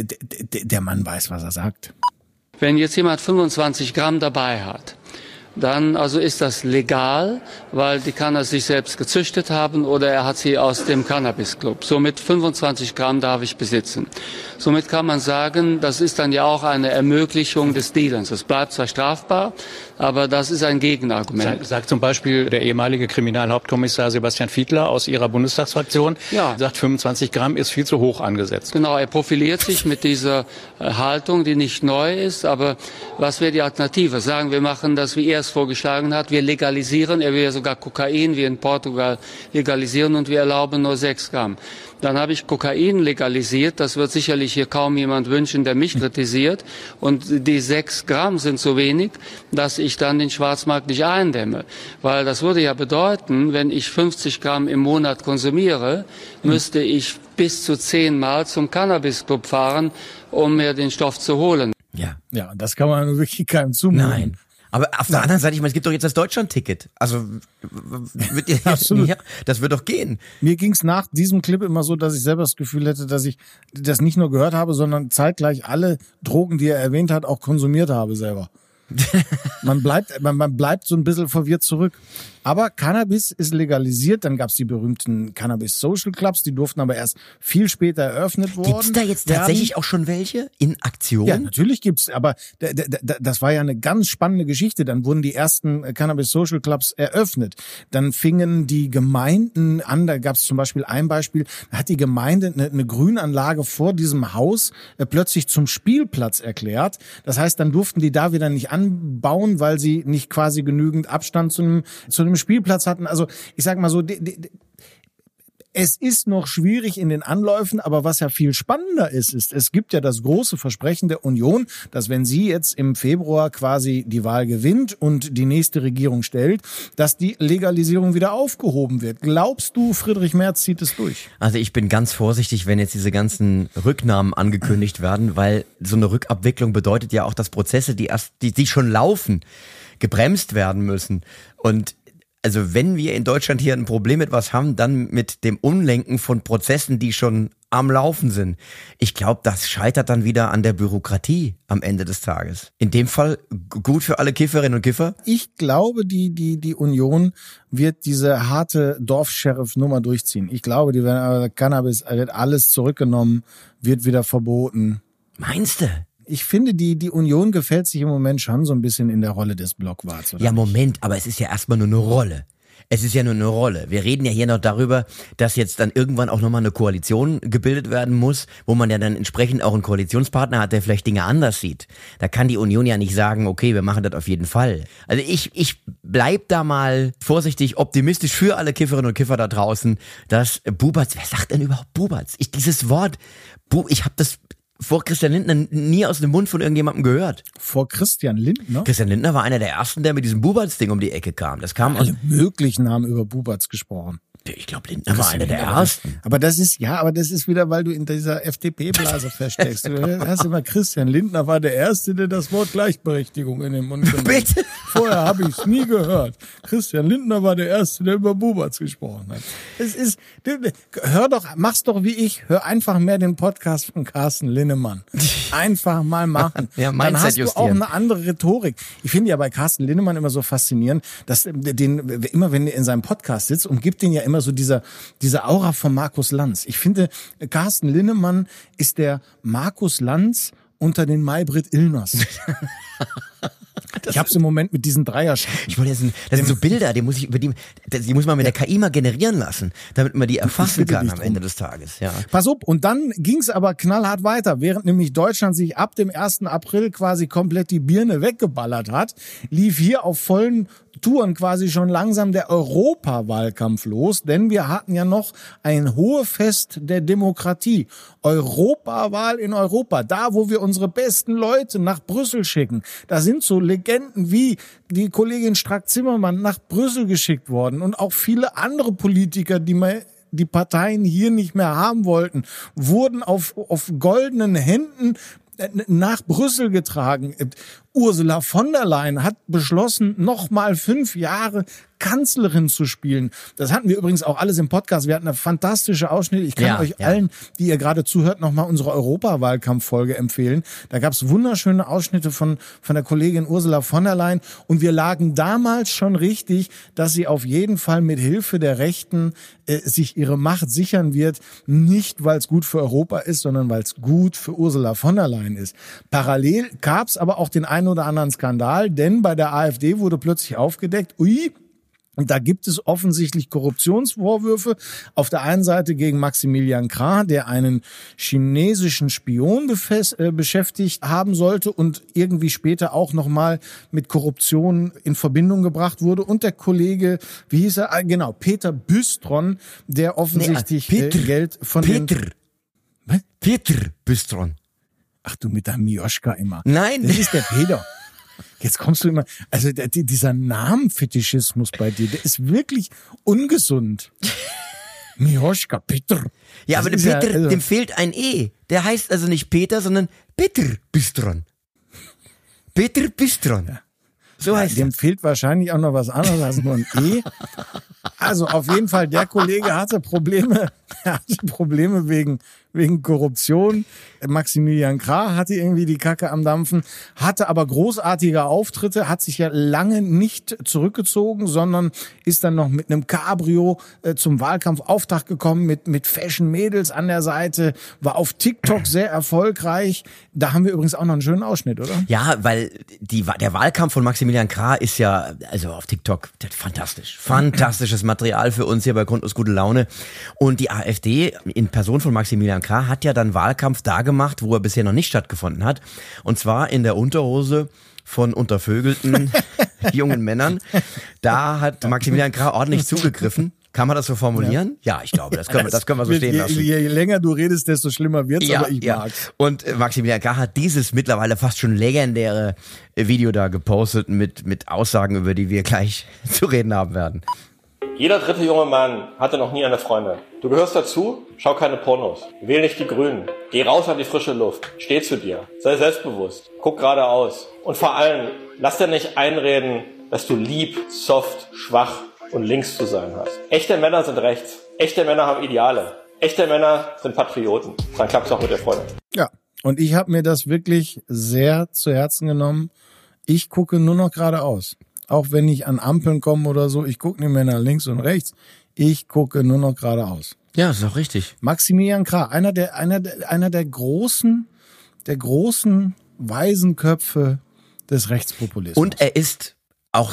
der Mann weiß, was er sagt. Wenn jetzt jemand fünfundzwanzig Gramm dabei hat, dann also ist das legal, weil die kann er sich selbst gezüchtet haben oder er hat sie aus dem Cannabis-Club. Somit fünfundzwanzig Gramm darf ich besitzen. Somit kann man sagen, das ist dann ja auch eine Ermöglichung des Dealens. Es bleibt zwar strafbar, aber das ist ein Gegenargument. Sagt, sagt zum Beispiel der ehemalige Kriminalhauptkommissar Sebastian Fiedler aus Ihrer Bundestagsfraktion, ja. sagt fünfundzwanzig Gramm ist viel zu hoch angesetzt. Genau, er profiliert sich mit dieser Haltung, die nicht neu ist, aber was wäre die Alternative? Sagen wir machen das, wie er es vorgeschlagen hat, wir legalisieren, er will ja sogar Kokain wie in Portugal legalisieren und wir erlauben nur sechs Gramm. Dann habe ich Kokain legalisiert, das wird sicherlich hier kaum jemand wünschen, der mich kritisiert. Und die sechs Gramm sind so wenig, dass ich dann den Schwarzmarkt nicht eindämme. Weil das würde ja bedeuten, wenn ich fünfzig Gramm im Monat konsumiere, müsste ich bis zu zehnmal zum Cannabis-Club fahren, um mir den Stoff zu holen. Ja, ja, das kann man wirklich keinem zumuten. Nein. Aber auf der anderen Seite, ich meine, es gibt doch jetzt das Deutschland-Ticket. Also, wird ihr, Absolut. Ja, das wird doch gehen. Mir ging's nach diesem Clip immer so, dass ich selber das Gefühl hätte, dass ich das nicht nur gehört habe, sondern zeitgleich alle Drogen, die er erwähnt hat, auch konsumiert habe selber. Man bleibt, man, man bleibt so ein bisschen verwirrt zurück. Aber Cannabis ist legalisiert, dann gab's die berühmten Cannabis Social Clubs, die durften aber erst viel später eröffnet worden. Gibt's da jetzt tatsächlich auch schon welche in Aktion? Ja, natürlich gibt's, aber d- d- d- das war ja eine ganz spannende Geschichte. Dann wurden die ersten Cannabis Social Clubs eröffnet. Dann fingen die Gemeinden an, da gab's zum Beispiel ein Beispiel, da hat die Gemeinde eine, eine Grünanlage vor diesem Haus äh, plötzlich zum Spielplatz erklärt. Das heißt, dann durften die da wieder nicht anbauen, weil sie nicht quasi genügend Abstand zu einem, zu einem Spielplatz hatten. Also ich sag mal so, die, die, es ist noch schwierig in den Anläufen, aber was ja viel spannender ist, ist, es gibt ja das große Versprechen der Union, dass wenn sie jetzt im Februar quasi die Wahl gewinnt und die nächste Regierung stellt, dass die Legalisierung wieder aufgehoben wird. Glaubst du, Friedrich Merz zieht es durch? Also ich bin ganz vorsichtig, wenn jetzt diese ganzen Rücknahmen angekündigt werden, weil so eine Rückabwicklung bedeutet ja auch, dass Prozesse, die erst, die, die schon laufen, gebremst werden müssen. Und also wenn wir in Deutschland hier ein Problem mit was haben, dann mit dem Umlenken von Prozessen, die schon am Laufen sind. Ich glaube, das scheitert dann wieder an der Bürokratie am Ende des Tages. In dem Fall gut für alle Kifferinnen und Kiffer? Ich glaube, die die die Union wird diese harte Dorfsheriff-Nummer durchziehen. Ich glaube, die werden, Cannabis wird alles zurückgenommen, wird wieder verboten. Meinst du? Ich finde, die die Union gefällt sich im Moment schon so ein bisschen in der Rolle des Blockwarts. Oder Ja, nicht? Moment, aber es ist ja erstmal nur eine Rolle. Es ist ja nur eine Rolle. Wir reden ja hier noch darüber, dass jetzt dann irgendwann auch nochmal eine Koalition gebildet werden muss, wo man ja dann entsprechend auch einen Koalitionspartner hat, der vielleicht Dinge anders sieht. Da kann die Union ja nicht sagen, okay, wir machen das auf jeden Fall. Also ich, ich bleib da mal vorsichtig optimistisch für alle Kifferinnen und Kiffer da draußen, dass Bubatz, wer sagt denn überhaupt Bubatz? Ich, dieses Wort, Bu, ich habe das vor Christian Lindner nie aus dem Mund von irgendjemandem gehört. Vor Christian Lindner? Christian Lindner war einer der ersten, der mit diesem Bubatz-Ding um die Ecke kam. Das kam Alle möglichen haben über Bubatz gesprochen. Ich glaube, Lindner war einer der ersten. Aber das ist, ja, aber das ist wieder, weil du in dieser F D P-Blase versteckst. Du hast immer, Christian Lindner war der Erste, der das Wort Gleichberechtigung in den Mund genommen hat. Bitte? Vorher habe ich es nie gehört. Christian Lindner war der Erste, der über Bubatz gesprochen hat. Es ist, hör doch, mach's doch wie ich, hör einfach mehr den Podcast von Carsten Linnemann. Einfach mal machen. Ja, Dann hast justieren. du auch eine andere Rhetorik. Ich finde ja bei Carsten Linnemann immer so faszinierend, dass den, immer wenn er in seinem Podcast sitzt, umgibt den ja immer so dieser, dieser Aura von Markus Lanz. Ich finde, Carsten Linnemann ist der Markus Lanz unter den Maybrit Illners. Ich hab's im Moment mit diesen Dreierschatten. Ich wollte jetzt, das sind so Bilder, die muss ich über die, die muss man mit der K I mal generieren lassen, damit man die erfassen kann am Ende des Tages. Ja. Pass auf, und dann ging's aber knallhart weiter. Während nämlich Deutschland sich ab dem ersten April quasi komplett die Birne weggeballert hat, lief hier auf vollen Touren quasi schon langsam der Europawahlkampf los, denn wir hatten ja noch ein Hohefest der Demokratie. Europawahl in Europa, da wo wir unsere besten Leute nach Brüssel schicken. Da sind so Legenden wie die Kollegin Strack-Zimmermann nach Brüssel geschickt worden und auch viele andere Politiker, die mal die Parteien hier nicht mehr haben wollten, wurden auf, auf goldenen Händen nach Brüssel getragen. Ursula von der Leyen hat beschlossen, noch mal fünf Jahre Kanzlerin zu spielen. Das hatten wir übrigens auch alles im Podcast. Wir hatten eine fantastische Ausschnitt. Ich kann ja, euch ja. allen, die ihr gerade zuhört, noch mal unsere Europawahlkampffolge empfehlen. Da gab es wunderschöne Ausschnitte von von der Kollegin Ursula von der Leyen. Und wir lagen damals schon richtig, dass sie auf jeden Fall mit Hilfe der Rechten äh, sich ihre Macht sichern wird. Nicht, weil es gut für Europa ist, sondern weil es gut für Ursula von der Leyen ist. Parallel gab es aber auch den einen oder anderen Skandal, denn bei der AfD wurde plötzlich aufgedeckt, ui, und da gibt es offensichtlich Korruptionsvorwürfe. Auf der einen Seite gegen Maximilian Krah, der einen chinesischen Spion befest, äh, beschäftigt haben sollte und irgendwie später auch nochmal mit Korruption in Verbindung gebracht wurde. Und der Kollege, wie hieß er? Ah, genau, Peter Bystron, der offensichtlich nee, Peter, äh, Geld von Peter, den... Was? Peter Bystron. Ach du, mit deinem Mioschka immer. Nein. Das ist der Peter. Jetzt kommst du immer, also der, dieser Namenfetischismus bei dir, der ist wirklich ungesund. Mioschka, Peter. Ja, Das aber dem ist ja, Peter, also- dem fehlt ein E. Der heißt also nicht Peter, sondern Peter Bystron. Peter Bystron. Ja. So heißt Dem er. fehlt wahrscheinlich auch noch was anderes als nur ein E. Also auf jeden Fall, der Kollege hatte Probleme, er hatte Probleme wegen, wegen Korruption. Maximilian Krah hatte irgendwie die Kacke am Dampfen, hatte aber großartige Auftritte, hat sich ja lange nicht zurückgezogen, sondern ist dann noch mit einem Cabrio äh, zum Wahlkampfauftakt gekommen, mit, mit Fashion-Mädels an der Seite, war auf TikTok sehr erfolgreich. Da haben wir übrigens auch noch einen schönen Ausschnitt, oder? Ja, weil die, der Wahlkampf von Maximilian Krah ist ja, also auf TikTok, das fantastisch. Fantastisches Material für uns hier bei Grund aus gute Laune. Und die AfD in Person von Maximilian Krah hat ja dann Wahlkampf da gemacht, wo er bisher noch nicht stattgefunden hat. Und zwar in der Unterhose von untervögelten jungen Männern. Da hat Maximilian Krah ordentlich zugegriffen. Kann man das so formulieren? Ja, ja ich glaube, das können wir, das können wir so stehen je, lassen. Je, je länger du redest, desto schlimmer wird's, Ja, aber ich ja. mag's. Und äh, Maximilian Krah hat dieses mittlerweile fast schon legendäre äh, Video da gepostet mit, mit Aussagen, über die wir gleich zu reden haben werden. Jeder dritte junge Mann hatte noch nie eine Freundin. Du gehörst dazu? Schau keine Pornos. Wähl nicht die Grünen. Geh raus an die frische Luft. Steh zu dir. Sei selbstbewusst. Guck geradeaus. Und vor allem, lass dir nicht einreden, dass du lieb, soft, schwach und links zu sein hast. Echte Männer sind rechts. Echte Männer haben Ideale. Echte Männer sind Patrioten. Dann klappt's auch mit der Freundin. Ja, und ich habe mir das wirklich sehr zu Herzen genommen. Ich gucke nur noch geradeaus. Auch wenn ich an Ampeln komme oder so, ich gucke nicht mehr nach links und rechts. Ich gucke nur noch geradeaus. Ja, ist auch richtig. Maximilian Krah, einer der, einer der, einer der großen, der großen weisen Köpfe des Rechtspopulismus. Und er ist auch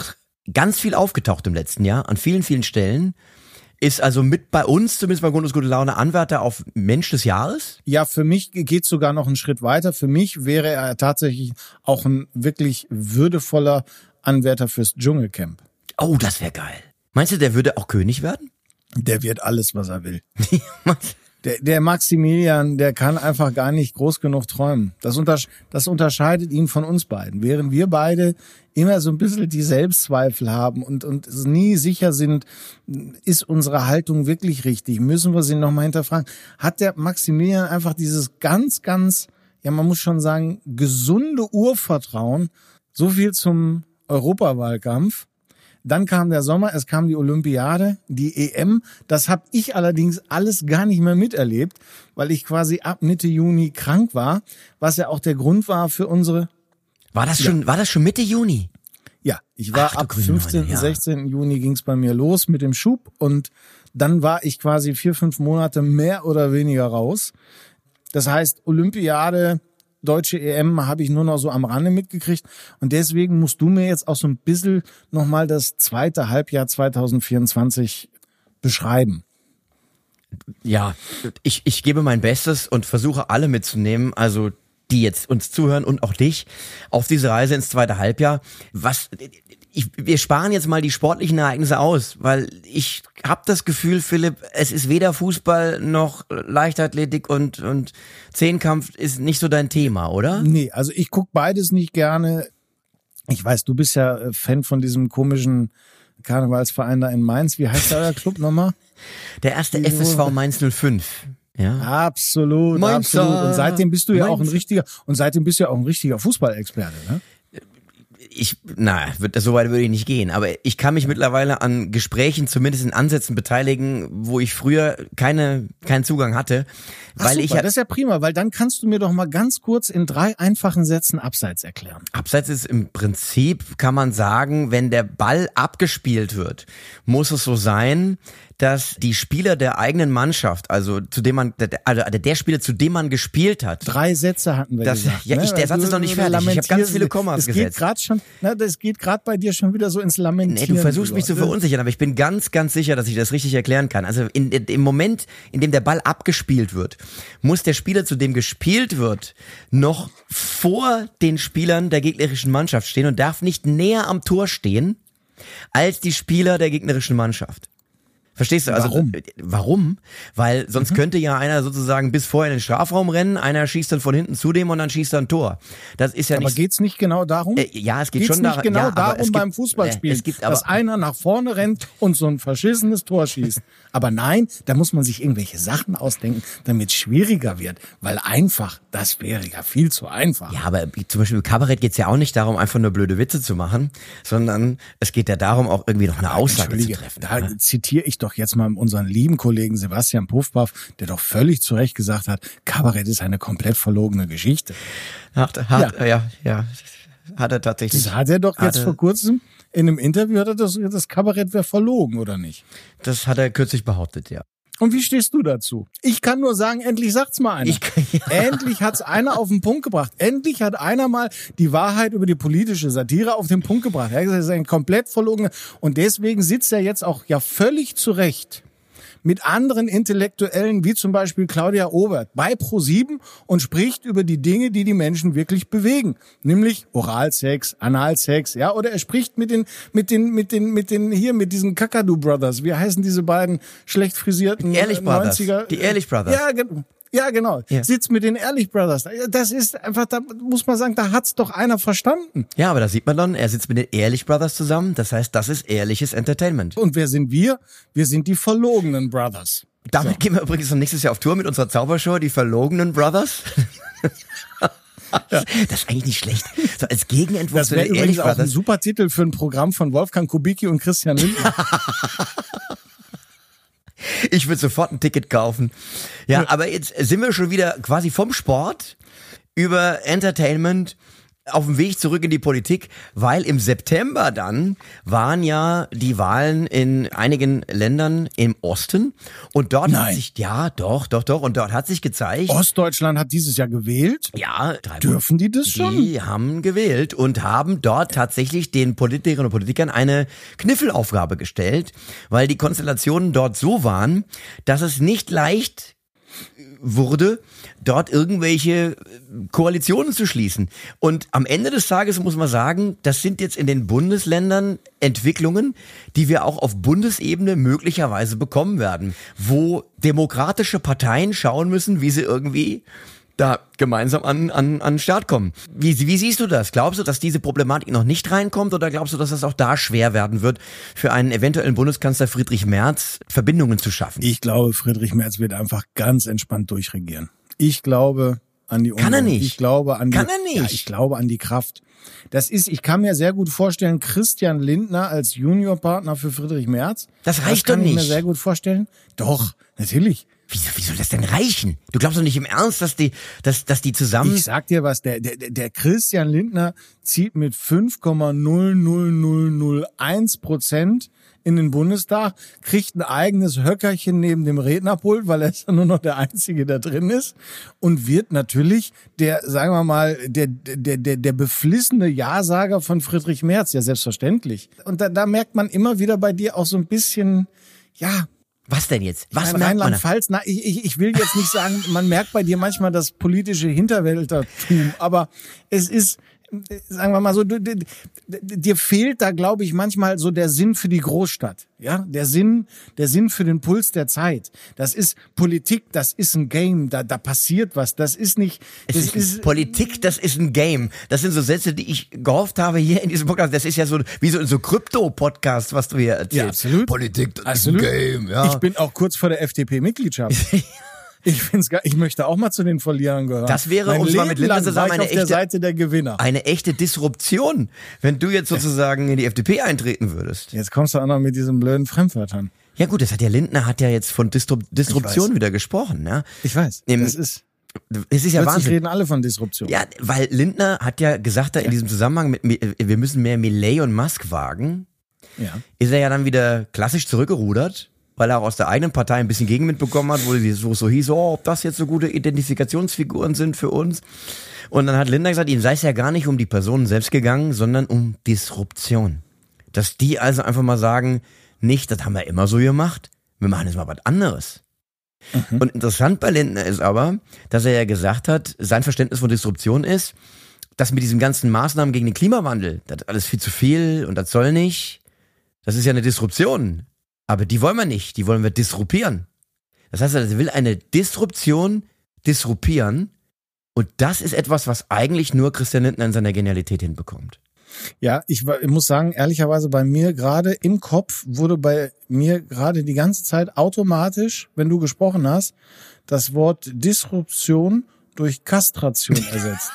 ganz viel aufgetaucht im letzten Jahr, an vielen, vielen Stellen. Ist also mit bei uns, zumindest bei Grund aus gute Laune, Anwärter auf Mensch des Jahres? Ja, für mich geht's sogar noch einen Schritt weiter. Für mich wäre er tatsächlich auch ein wirklich würdevoller Anwärter fürs Dschungelcamp. Oh, das wäre geil. Meinst du, der würde auch König werden? Der wird alles, was er will. Der, der Maximilian, der kann einfach gar nicht groß genug träumen. Das, untersch- das unterscheidet ihn von uns beiden. Während wir beide immer so ein bisschen die Selbstzweifel haben und, und nie sicher sind, ist unsere Haltung wirklich richtig? Müssen wir sie nochmal hinterfragen? Hat der Maximilian einfach dieses ganz, ganz, ja man muss schon sagen, gesunde Urvertrauen? So viel zum Europawahlkampf. Dann kam der Sommer, es kam die Olympiade, die E M. Das habe ich allerdings alles gar nicht mehr miterlebt, weil ich quasi ab Mitte Juni krank war, was ja auch der Grund war für unsere... War das schon, ja. war das schon Mitte Juni? Ja, ich war Ach, ab fünfzehnten, ja. sechzehnten Juni ging's bei mir los mit dem Schub und dann war ich quasi vier, fünf Monate mehr oder weniger raus. Das heißt, Olympiade... Deutsche E M habe ich nur noch so am Rande mitgekriegt und deswegen musst du mir jetzt auch so ein bisschen nochmal das zweite Halbjahr zwanzig vierundzwanzig beschreiben. Ja, ich, ich gebe mein Bestes und versuche alle mitzunehmen, also die jetzt uns zuhören und auch dich, auf diese Reise ins zweite Halbjahr. Was, ich, wir sparen jetzt mal die sportlichen Ereignisse aus, weil ich habe das Gefühl, Philipp, es ist weder Fußball noch Leichtathletik und, und Zehnkampf ist nicht so dein Thema, oder? Nee, also ich guck beides nicht gerne. Ich weiß, du bist ja Fan von diesem komischen Karnevalsverein da in Mainz. Wie heißt der Club nochmal? Der erste F S V Mainz null fünf. Ja. Absolut, Mainzer, absolut. Und seitdem bist du ja Mainzer. auch ein richtiger, und seitdem bist du ja auch ein richtiger Fußballexperte, ne? Ich, na, wird, so weit würde ich nicht gehen, aber ich kann mich mittlerweile an Gesprächen, zumindest in Ansätzen beteiligen, wo ich früher keine, keinen Zugang hatte, Ach, weil super, ich ja, das ist ja prima, weil dann kannst du mir doch mal ganz kurz in drei einfachen Sätzen Abseits erklären. Abseits ist im Prinzip, kann man sagen, wenn der Ball abgespielt wird, muss es so sein, dass die Spieler der eigenen Mannschaft, also zu dem man, also der Spieler, zu dem man gespielt hat. Drei Sätze hatten wir das, gesagt. Ja, ich, der Satz ist noch nicht fertig. Ich habe ganz viele Kommas das gesetzt. Geht grad schon, na, das geht gerade bei dir schon wieder so ins Lamentieren. Nee, du versuchst über. mich zu verunsichern, aber ich bin ganz, ganz sicher, dass ich das richtig erklären kann. Also in, in, im Moment, in dem der Ball abgespielt wird, muss der Spieler, zu dem gespielt wird, noch vor den Spielern der gegnerischen Mannschaft stehen und darf nicht näher am Tor stehen als die Spieler der gegnerischen Mannschaft. Verstehst du? Also Warum? Warum? Weil sonst mhm. könnte ja einer sozusagen bis vorher in den Strafraum rennen, einer schießt dann von hinten zu dem und dann schießt er ein Tor. Das ist ja aber nicht. Aber geht's nicht genau darum? Äh, ja, es geht geht's schon nicht da, genau ja, darum es gibt, beim Fußballspielen, äh, es gibt aber, dass einer nach vorne rennt und so ein verschissenes Tor schießt. Aber nein, da muss man sich irgendwelche Sachen ausdenken, damit es schwieriger wird. Weil einfach, das wäre ja viel zu einfach. Ja, aber zum Beispiel im Kabarett geht's ja auch nicht darum, einfach nur blöde Witze zu machen, sondern es geht ja darum, auch irgendwie noch eine Aussage zu treffen. Da ne? zitiere ich doch jetzt mal unseren lieben Kollegen Sebastian Puffpaff, der doch völlig zu Recht gesagt hat, Kabarett ist eine komplett verlogene Geschichte. Hat, hat, ja. ja, ja, hat er tatsächlich. Das hat er doch jetzt er, vor kurzem in einem Interview, hat er das, das Kabarett wäre verlogen, oder nicht? Das hat er kürzlich behauptet, ja. Und wie stehst du dazu? Ich kann nur sagen, endlich sagt's mal einer. Ich, ja. Endlich hat's einer auf den Punkt gebracht. Endlich hat einer mal die Wahrheit über die politische Satire auf den Punkt gebracht. Er hat gesagt, das ist ein komplett verlogener. Und deswegen sitzt er jetzt auch ja völlig zurecht mit anderen Intellektuellen, wie zum Beispiel Claudia Obert, bei ProSieben und spricht über die Dinge, die die Menschen wirklich bewegen. Nämlich Oralsex, Analsex, ja, oder er spricht mit den, mit den, mit den, mit den, hier, mit diesen Kakadu Brothers. Wie heißen diese beiden schlecht frisierten Ehrlich Brothers. neunziger? Die Ehrlich Brothers. Ja, genau. Ja, genau. Ja. Sitzt mit den Ehrlich Brothers. Das ist einfach, da muss man sagen, da hat's doch einer verstanden. Ja, aber da sieht man dann, er sitzt mit den Ehrlich Brothers zusammen. Das heißt, das ist ehrliches Entertainment. Und wer sind wir? Wir sind die verlogenen Brothers. Damit so. gehen wir übrigens noch nächstes Jahr auf Tour mit unserer Zaubershow, die verlogenen Brothers. Ja. Das ist eigentlich nicht schlecht. So als Gegenentwurf das wäre übrigens auch ein super Titel für ein Programm von Wolfgang Kubicki und Christian Lindner. Ich würde sofort ein Ticket kaufen. Ja, ja, aber jetzt sind wir schon wieder quasi vom Sport über Entertainment auf dem Weg zurück in die Politik, weil im September dann waren ja die Wahlen in einigen Ländern im Osten und dort Nein. hat sich, ja, doch, doch, doch, und dort hat sich gezeigt. Ostdeutschland hat dieses Jahr gewählt? Ja, drei Dürfen die das schon? Die haben gewählt und haben dort tatsächlich den Politikerinnen und Politikern eine Kniffelaufgabe gestellt, weil die Konstellationen dort so waren, dass es nicht leicht wurde, dort irgendwelche Koalitionen zu schließen. Und am Ende des Tages muss man sagen, das sind jetzt in den Bundesländern Entwicklungen, die wir auch auf Bundesebene möglicherweise bekommen werden, wo demokratische Parteien schauen müssen, wie sie irgendwie da gemeinsam an an an den Start kommen. Wie, wie siehst du das? Glaubst du, dass diese Problematik noch nicht reinkommt oder glaubst du, dass es auch da schwer werden wird, für einen eventuellen Bundeskanzler Friedrich Merz Verbindungen zu schaffen? Ich glaube, Friedrich Merz wird einfach ganz entspannt durchregieren. Ich glaube an die Umwelt. Kann er nicht. Ich glaube an die, Kann er nicht. Ja, ich glaube an die Kraft. Das ist, ich kann mir sehr gut vorstellen, Christian Lindner als Juniorpartner für Friedrich Merz. Das reicht das kann doch ich nicht. mir sehr gut vorstellen. Doch, natürlich. Wie, wie soll das denn reichen? Du glaubst doch nicht im Ernst, dass die, dass, dass die zusammen... Ich sag dir was, der, der, der Christian Lindner zieht mit fünf Komma null null null null eins Prozent in den Bundestag, kriegt ein eigenes Höckerchen neben dem Rednerpult, weil er ist ja nur noch der Einzige, der drin ist, und wird natürlich der, sagen wir mal, der, der, der, der beflissene Ja-Sager von Friedrich Merz, ja selbstverständlich. Und da, da merkt man immer wieder bei dir auch so ein bisschen, ja... Was denn jetzt? Was Nein, merkt man? Rheinland-Pfalz, na, ich, ich, ich will jetzt nicht sagen, man merkt bei dir manchmal das politische Hinterwältertum, aber es ist, sagen wir mal so, du, du, dir fehlt da, glaube ich, manchmal so der Sinn für die Großstadt, ja, der Sinn, der Sinn für den Puls der Zeit. Das ist Politik, das ist ein Game, da, da passiert was, das ist nicht, das Es ist, ist, Politik, das ist ein Game. Das sind so Sätze, die ich gehofft habe hier in diesem Podcast. Das ist ja so wie so so Krypto-Podcast, was du hier erzählst. ja, absolut. Politik, das Absolut. ist ein Game. Ja. Ich bin auch kurz vor der F D P-Mitgliedschaft. Ich find's gar, ich möchte auch mal zu den Verlierern gehören. Das wäre, mein um es mal Leben mit Lindner lang zu sagen, war ich eine auf der echte- Seite der Gewinner. Eine echte Disruption, wenn du jetzt sozusagen in die F D P eintreten würdest. Jetzt kommst du auch noch mit diesen blöden Fremdwörtern. Ja gut, das hat ja Lindner hat ja jetzt von Disrup- Disruption weiß. wieder gesprochen. Ne? Ich weiß. Im- das ist, Es ist ja plötzlich Wahnsinn. reden alle von Disruption. Ja, weil Lindner hat ja gesagt, da in diesem Zusammenhang mit, mit wir müssen mehr Milei und Musk wagen, Ja. ist er ja dann wieder klassisch zurückgerudert, weil er auch aus der eigenen Partei ein bisschen Gegenwind bekommen hat, wo es so, so hieß, oh, ob das jetzt so gute Identifikationsfiguren sind für uns. Und dann hat Lindner gesagt, ihm sei es ja gar nicht um die Personen selbst gegangen, sondern um Disruption. Dass die also einfach mal sagen, nicht, das haben wir immer so gemacht, wir machen jetzt mal was anderes. Mhm. Und interessant bei Lindner ist aber, dass er ja gesagt hat, sein Verständnis von Disruption ist, dass mit diesen ganzen Maßnahmen gegen den Klimawandel, das ist alles viel zu viel und das soll nicht, das ist ja eine Disruption. Aber die wollen wir nicht, die wollen wir disruptieren. Das heißt, er will eine Disruption disruptieren und das ist etwas, was eigentlich nur Christian Lindner in seiner Genialität hinbekommt. Ja, ich, wa- ich muss sagen, ehrlicherweise bei mir gerade im Kopf wurde bei mir gerade die ganze Zeit automatisch, wenn du gesprochen hast, das Wort Disruption durch Kastration ersetzt.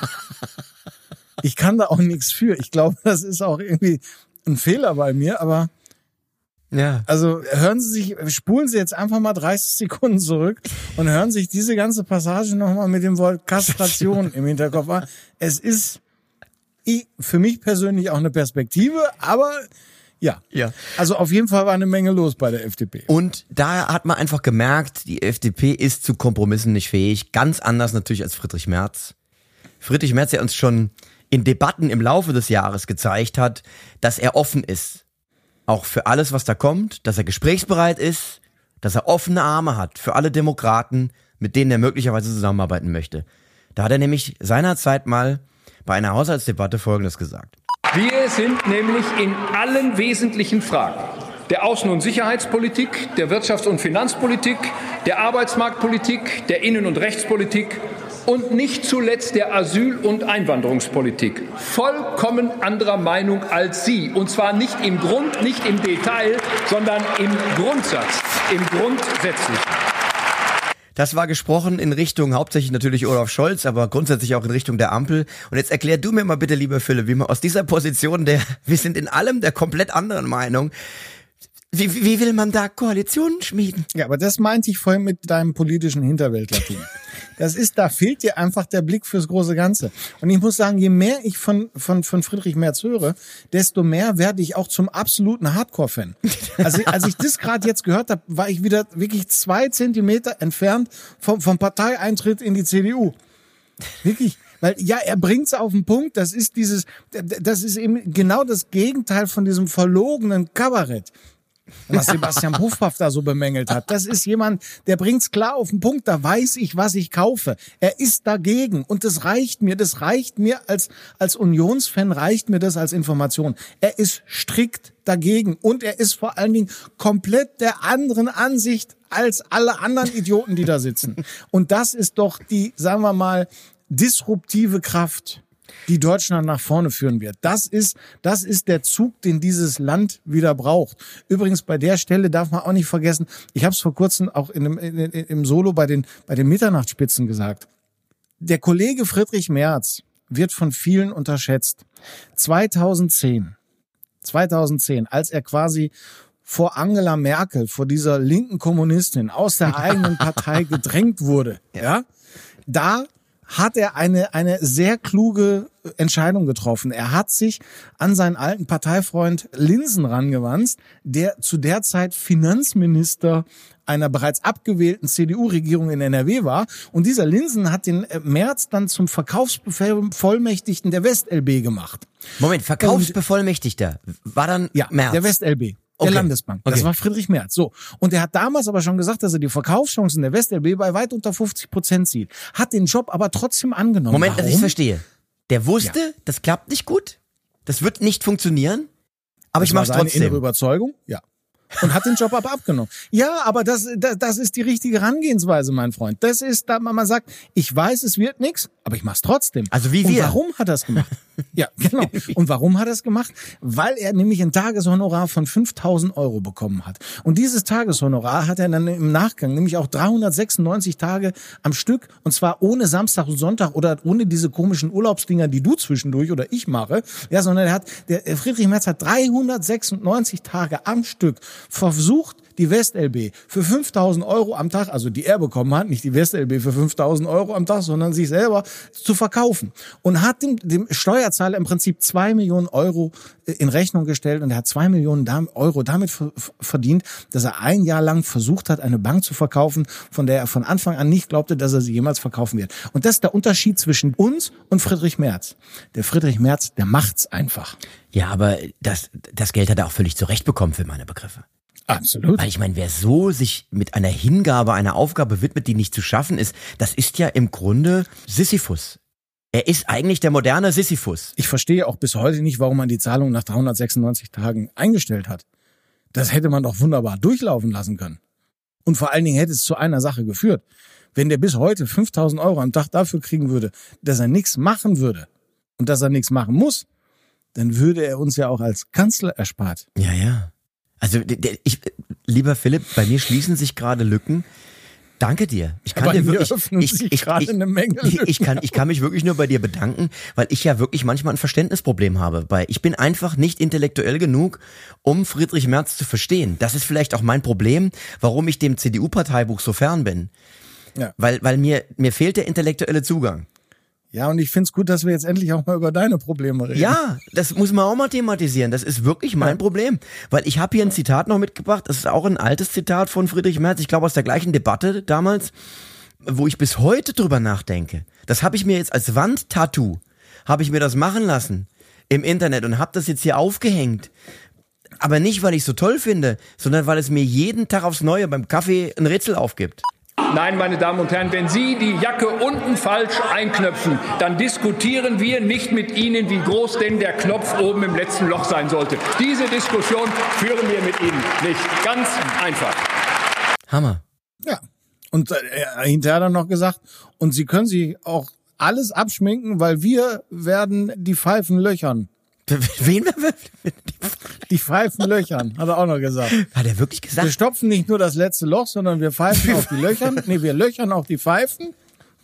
Ich kann da auch nichts für. Ich glaube, das ist auch irgendwie ein Fehler bei mir, aber Ja. also hören Sie sich, spulen Sie jetzt einfach mal dreißig Sekunden zurück und hören sich diese ganze Passage nochmal mit dem Wort Kastration im Hinterkopf an. Es ist ich, für mich persönlich auch eine Perspektive, aber ja. Ja. Also auf jeden Fall war eine Menge los bei der F D P. Und da hat man einfach gemerkt, die F D P ist zu Kompromissen nicht fähig. Ganz anders natürlich als Friedrich Merz. Friedrich Merz, der uns schon in Debatten im Laufe des Jahres gezeigt hat, dass er offen ist. Auch für alles, was da kommt, dass er gesprächsbereit ist, dass er offene Arme hat für alle Demokraten, mit denen er möglicherweise zusammenarbeiten möchte. Da hat er nämlich seinerzeit mal bei einer Haushaltsdebatte Folgendes gesagt. Wir sind nämlich in allen wesentlichen Fragen der Außen- und Sicherheitspolitik, der Wirtschafts- und Finanzpolitik, der Arbeitsmarktpolitik, der Innen- und Rechtspolitik und nicht zuletzt der Asyl- und Einwanderungspolitik vollkommen anderer Meinung als Sie. Und zwar nicht im Grund, nicht im Detail, sondern im Grundsatz, im Grundsätzlichen. Das war gesprochen in Richtung hauptsächlich natürlich Olaf Scholz, aber grundsätzlich auch in Richtung der Ampel. Und jetzt erklär du mir mal bitte, lieber Philipp, wie man aus dieser Position der, wir sind in allem der komplett anderen Meinung, Wie, wie will man da Koalitionen schmieden? Ja, aber das meinte ich vorhin mit deinem politischen Hinterwäldlertum. Das ist, da fehlt dir einfach der Blick fürs große Ganze. Und ich muss sagen, je mehr ich von, von, von Friedrich Merz höre, desto mehr werde ich auch zum absoluten Hardcore-Fan. Also, als ich das gerade jetzt gehört habe, war ich wieder wirklich zwei Zentimeter entfernt vom, vom Parteieintritt in die C D U. Wirklich. Weil, ja, er bringt's auf den Punkt. Das ist dieses, das ist eben genau das Gegenteil von diesem verlogenen Kabarett, was Sebastian Puffpaff da so bemängelt hat. Das ist jemand, der bringt's klar auf den Punkt, da weiß ich, was ich kaufe. Er ist dagegen und das reicht mir, das reicht mir als, als Unionsfan, reicht mir das als Information. Er ist strikt dagegen und er ist vor allen Dingen komplett der anderen Ansicht als alle anderen Idioten, die da sitzen. Und das ist doch die, sagen wir mal, disruptive Kraft, die Deutschland nach vorne führen wird. Das ist, das ist der Zug, den dieses Land wieder braucht. Übrigens, bei der Stelle darf man auch nicht vergessen, ich habe es vor kurzem auch in dem, in, in, im Solo bei den, bei den Mitternachtsspitzen gesagt. Der Kollege Friedrich Merz wird von vielen unterschätzt. zweitausendzehn, zweitausendzehn, als er quasi vor Angela Merkel, vor dieser linken Kommunistin aus der eigenen Partei gedrängt wurde, ja, da hat er eine eine sehr kluge Entscheidung getroffen. Er hat sich an seinen alten Parteifreund Linsen rangewandt, der zu der Zeit Finanzminister einer bereits abgewählten C D U-Regierung in N R W war. Und dieser Linsen hat den Merz dann zum Verkaufsbevollmächtigten der West-L B gemacht. Moment, Verkaufsbevollmächtigter war dann ja, Merz? Der West-L B. Der okay. Landesbank. Das okay. war Friedrich Merz. So. Und er hat damals aber schon gesagt, dass er die Verkaufschancen der West-L B bei weit unter fünfzig Prozent sieht. Hat den Job aber trotzdem angenommen. Moment, Warum? dass ich verstehe. Der wusste, ja. das klappt nicht gut. Das wird nicht funktionieren. Aber das ich mach's war seine trotzdem. Innere Überzeugung? Ja. Und hat den Job aber abgenommen. Ja, aber das, das, das ist die richtige Herangehensweise, mein Freund. Das ist, da man sagt, ich weiß, es wird nichts, aber ich mach's trotzdem. Also wie Und wir. warum hat er es gemacht? Ja, genau. Und warum hat er es gemacht? Weil er nämlich ein Tageshonorar von fünftausend Euro bekommen hat. Und dieses Tageshonorar hat er dann im Nachgang nämlich auch dreihundertsechsundneunzig Tage am Stück, und zwar ohne Samstag und Sonntag oder ohne diese komischen Urlaubsdinger, die du zwischendurch oder ich mache, ja, sondern er hat, der Friedrich Merz hat dreihundertsechsundneunzig Tage am Stück versucht, die West-L B für fünftausend Euro am Tag, also die er bekommen hat, nicht die West-L B für fünftausend Euro am Tag, sondern sich selber zu verkaufen. Und hat dem, dem Steuerzahler im Prinzip zwei Millionen Euro in Rechnung gestellt und er hat zwei Millionen Euro damit verdient, dass er ein Jahr lang versucht hat, eine Bank zu verkaufen, von der er von Anfang an nicht glaubte, dass er sie jemals verkaufen wird. Und das ist der Unterschied zwischen uns und Friedrich Merz. Der Friedrich Merz, der macht's einfach. Ja, aber das, das Geld hat er auch völlig zurechtbekommen für meine Begriffe. Absolut. Weil ich meine, wer so sich mit einer Hingabe einer Aufgabe widmet, die nicht zu schaffen ist, das ist ja im Grunde Sisyphus. Er ist eigentlich der moderne Sisyphus. Ich verstehe auch bis heute nicht, warum man die Zahlung nach dreihundertsechsundneunzig Tagen eingestellt hat. Das hätte man doch wunderbar durchlaufen lassen können. Und vor allen Dingen hätte es zu einer Sache geführt. Wenn der bis heute fünftausend Euro am Tag dafür kriegen würde, dass er nichts machen würde und dass er nichts machen muss, dann würde er uns ja auch als Kanzler erspart. Ja, ja. Also, ich, lieber Philipp, bei mir schließen sich gerade Lücken. Danke dir. Ich kann Aber dir wirklich, ich, ich, ich, ich, eine Menge ich kann, ich kann mich wirklich nur bei dir bedanken, weil ich ja wirklich manchmal ein Verständnisproblem habe. Weil ich bin einfach nicht intellektuell genug, um Friedrich Merz zu verstehen. Das ist vielleicht auch mein Problem, warum ich dem C D U-Parteibuch so fern bin. Ja. Weil, weil mir, mir fehlt der intellektuelle Zugang. Ja, und ich find's gut, dass wir jetzt endlich auch mal über deine Probleme reden. Ja, das muss man auch mal thematisieren. Das ist wirklich mein ja. Problem. Weil ich habe hier ein Zitat noch mitgebracht. Das ist auch ein altes Zitat von Friedrich Merz. Ich glaube aus der gleichen Debatte damals, wo ich bis heute drüber nachdenke. Das habe ich mir jetzt als Wandtattoo, habe ich mir das machen lassen im Internet und habe das jetzt hier aufgehängt. Aber nicht, weil ich so toll finde, sondern weil es mir jeden Tag aufs Neue beim Kaffee ein Rätsel aufgibt. Nein, meine Damen und Herren, wenn Sie die Jacke unten falsch einknöpfen, dann diskutieren wir nicht mit Ihnen, wie groß denn der Knopf oben im letzten Loch sein sollte. Diese Diskussion führen wir mit Ihnen nicht. Ganz einfach. Hammer. Ja. Und äh, hinterher dann noch gesagt, und Sie können sich auch alles abschminken, weil wir werden die Pfeifen löchern. Wen? Die Pfeifen löchern, hat er auch noch gesagt. Hat er wirklich gesagt? Wir stopfen nicht nur das letzte Loch, sondern wir pfeifen auf die Löcher. Nee, wir löchern auch die Pfeifen.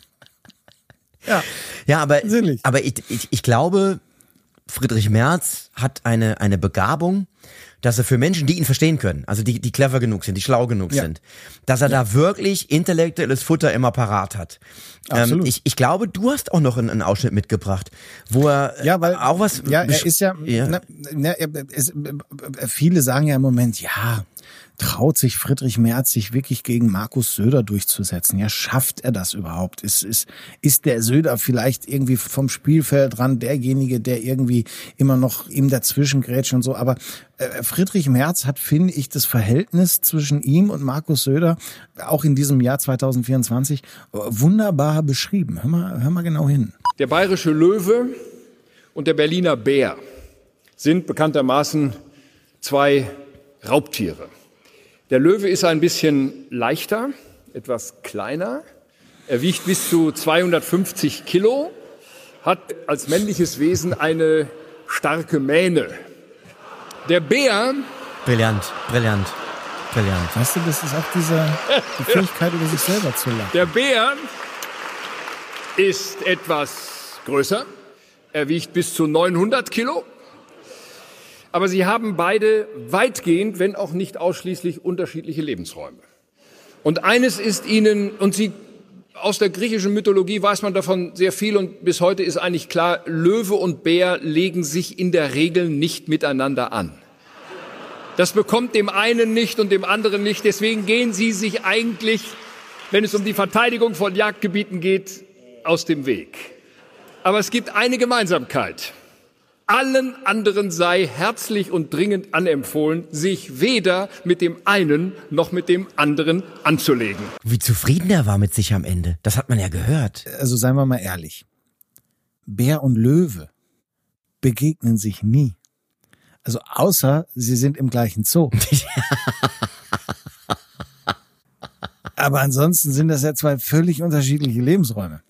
Ja, ja, aber, aber ich, ich, ich glaube, Friedrich Merz hat eine, eine Begabung, dass er für Menschen, die ihn verstehen können, also die, die clever genug sind, die schlau genug Ja. sind, dass er Ja. da wirklich intellektuelles Futter immer parat hat. Absolut. Ähm, ich, ich glaube, du hast auch noch einen, einen Ausschnitt mitgebracht, wo er Ja, weil auch was... Ja, er ist ja. Ja. Na, na, er, es, viele sagen ja im Moment, ja, traut sich Friedrich Merz sich wirklich gegen Markus Söder durchzusetzen? Ja, schafft er das überhaupt? Ist ist ist der Söder vielleicht irgendwie vom Spielfeldrand derjenige, der irgendwie immer noch ihm dazwischen grätscht und so? Aber äh, Friedrich Merz hat, finde ich, das Verhältnis zwischen ihm und Markus Söder auch in diesem Jahr zwanzig vierundzwanzig wunderbar beschrieben. Hör mal, hör mal genau hin. Der bayerische Löwe und der Berliner Bär sind bekanntermaßen zwei Raubtiere. Der Löwe ist ein bisschen leichter, etwas kleiner. Er wiegt bis zu zweihundertfünfzig Kilo, hat als männliches Wesen eine starke Mähne. Der Bär, Brillant, brillant, brillant. Weißt du, das ist auch diese die Fähigkeit, über sich selber zu lachen. der Bär ist etwas größer. Er wiegt bis zu neunhundert Kilo. Aber sie haben beide weitgehend, wenn auch nicht ausschließlich, unterschiedliche Lebensräume. Und eines ist ihnen, und sie, aus der griechischen Mythologie weiß man davon sehr viel und bis heute ist eigentlich klar, Löwe und Bär legen sich in der Regel nicht miteinander an. Das bekommt dem einen nicht und dem anderen nicht. Deswegen gehen sie sich eigentlich, wenn es um die Verteidigung von Jagdgebieten geht, aus dem Weg. Aber es gibt eine Gemeinsamkeit. Allen anderen sei herzlich und dringend anempfohlen, sich weder mit dem einen noch mit dem anderen anzulegen. Wie zufrieden er war mit sich am Ende. Das hat man ja gehört. Also seien wir mal ehrlich. Bär und Löwe begegnen sich nie. Also außer sie sind im gleichen Zoo. Aber ansonsten sind das ja zwei völlig unterschiedliche Lebensräume.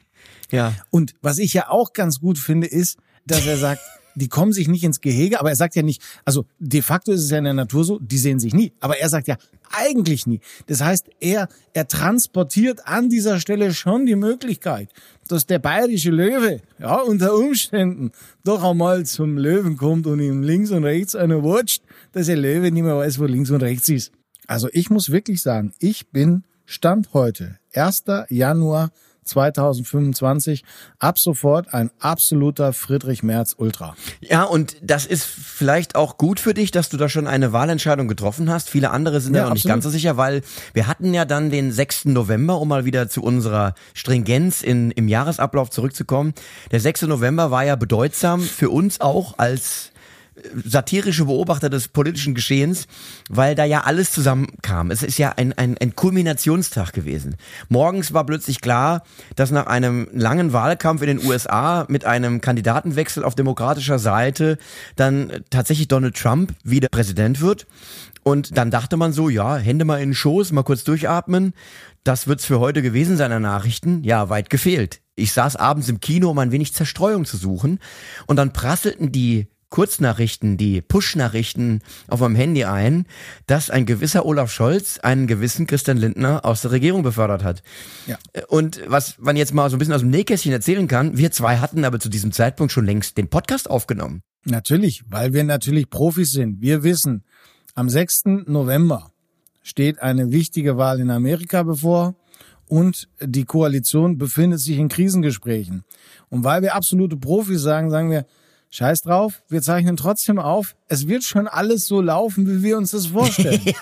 Ja. Und was ich ja auch ganz gut finde, ist, dass er sagt, die kommen sich nicht ins Gehege, aber er sagt ja nicht, also de facto ist es ja in der Natur so, die sehen sich nie, aber er sagt ja eigentlich nie. Das heißt, er, er transportiert an dieser Stelle schon die Möglichkeit, dass der bayerische Löwe, ja, unter Umständen doch einmal zum Löwen kommt und ihm links und rechts einer wurscht, dass der Löwe nicht mehr weiß, wo links und rechts ist. Also ich muss wirklich sagen, ich bin Stand heute, erster Januar zweitausendfünfundzwanzig, ab sofort ein absoluter Friedrich Merz Ultra. Ja, und das ist vielleicht auch gut für dich, dass du da schon eine Wahlentscheidung getroffen hast. Viele andere sind ja, Ja, noch nicht absolut. ganz so sicher, weil wir hatten ja dann den sechsten November, um mal wieder zu unserer Stringenz in, im Jahresablauf zurückzukommen. Der sechste November war ja bedeutsam für uns auch als satirische Beobachter des politischen Geschehens, weil da ja alles zusammenkam. Es ist ja ein, ein, ein Kulminationstag gewesen. Morgens war plötzlich klar, dass nach einem langen Wahlkampf in den U S A mit einem Kandidatenwechsel auf demokratischer Seite dann tatsächlich Donald Trump wieder Präsident wird. Und dann dachte man so, ja, Hände mal in den Schoß, mal kurz durchatmen. Das wird's für heute gewesen sein an Nachrichten. Ja, weit gefehlt. Ich saß abends im Kino, um ein wenig Zerstreuung zu suchen. Und dann prasselten die Kurznachrichten, die Push-Nachrichten auf meinem Handy ein, dass ein gewisser Olaf Scholz einen gewissen Christian Lindner aus der Regierung befördert hat. Ja. Und was man jetzt mal so ein bisschen aus dem Nähkästchen erzählen kann, wir zwei hatten aber zu diesem Zeitpunkt schon längst den Podcast aufgenommen. Natürlich, weil wir natürlich Profis sind. Wir wissen, am sechsten November steht eine wichtige Wahl in Amerika bevor und die Koalition befindet sich in Krisengesprächen. Und weil wir absolute Profis sagen, sagen wir, scheiß drauf, wir zeichnen trotzdem auf. Es wird schon alles so laufen, wie wir uns das vorstellen. Ja.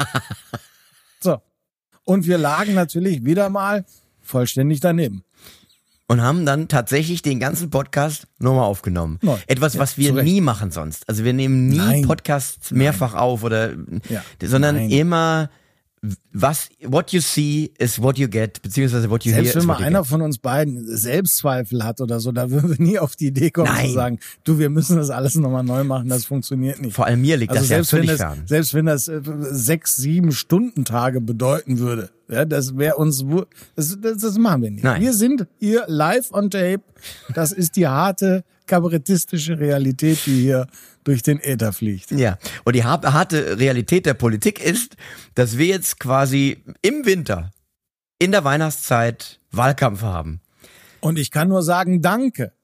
So. Und wir lagen natürlich wieder mal vollständig daneben. Und haben dann tatsächlich den ganzen Podcast nochmal aufgenommen. Neu. Etwas, Ja, was wir zu Recht. nie machen sonst. Also wir nehmen nie Nein. Podcasts mehrfach auf oder, Ja. sondern Nein. immer was, what you see is what you get, beziehungsweise what you Selbst hear wenn is mal what you einer get. von uns beiden Selbstzweifel hat oder so, da würden wir nie auf die Idee kommen Nein. zu sagen, du, wir müssen das alles nochmal neu machen, das funktioniert nicht. Vor allem mir liegt Also das ja selbst wenn völlig das, fern. selbst wenn das äh, sechs, sieben Stunden Tage bedeuten würde, ja, das wäre uns, wu- das, das, das machen wir nicht. Nein. Wir sind hier live on tape. Das ist die harte kabarettistische Realität, die hier durch den Äther fliegt. Ja, und die har- harte Realität der Politik ist, dass wir jetzt quasi im Winter, in der Weihnachtszeit Wahlkampf haben. Und ich kann nur sagen, danke.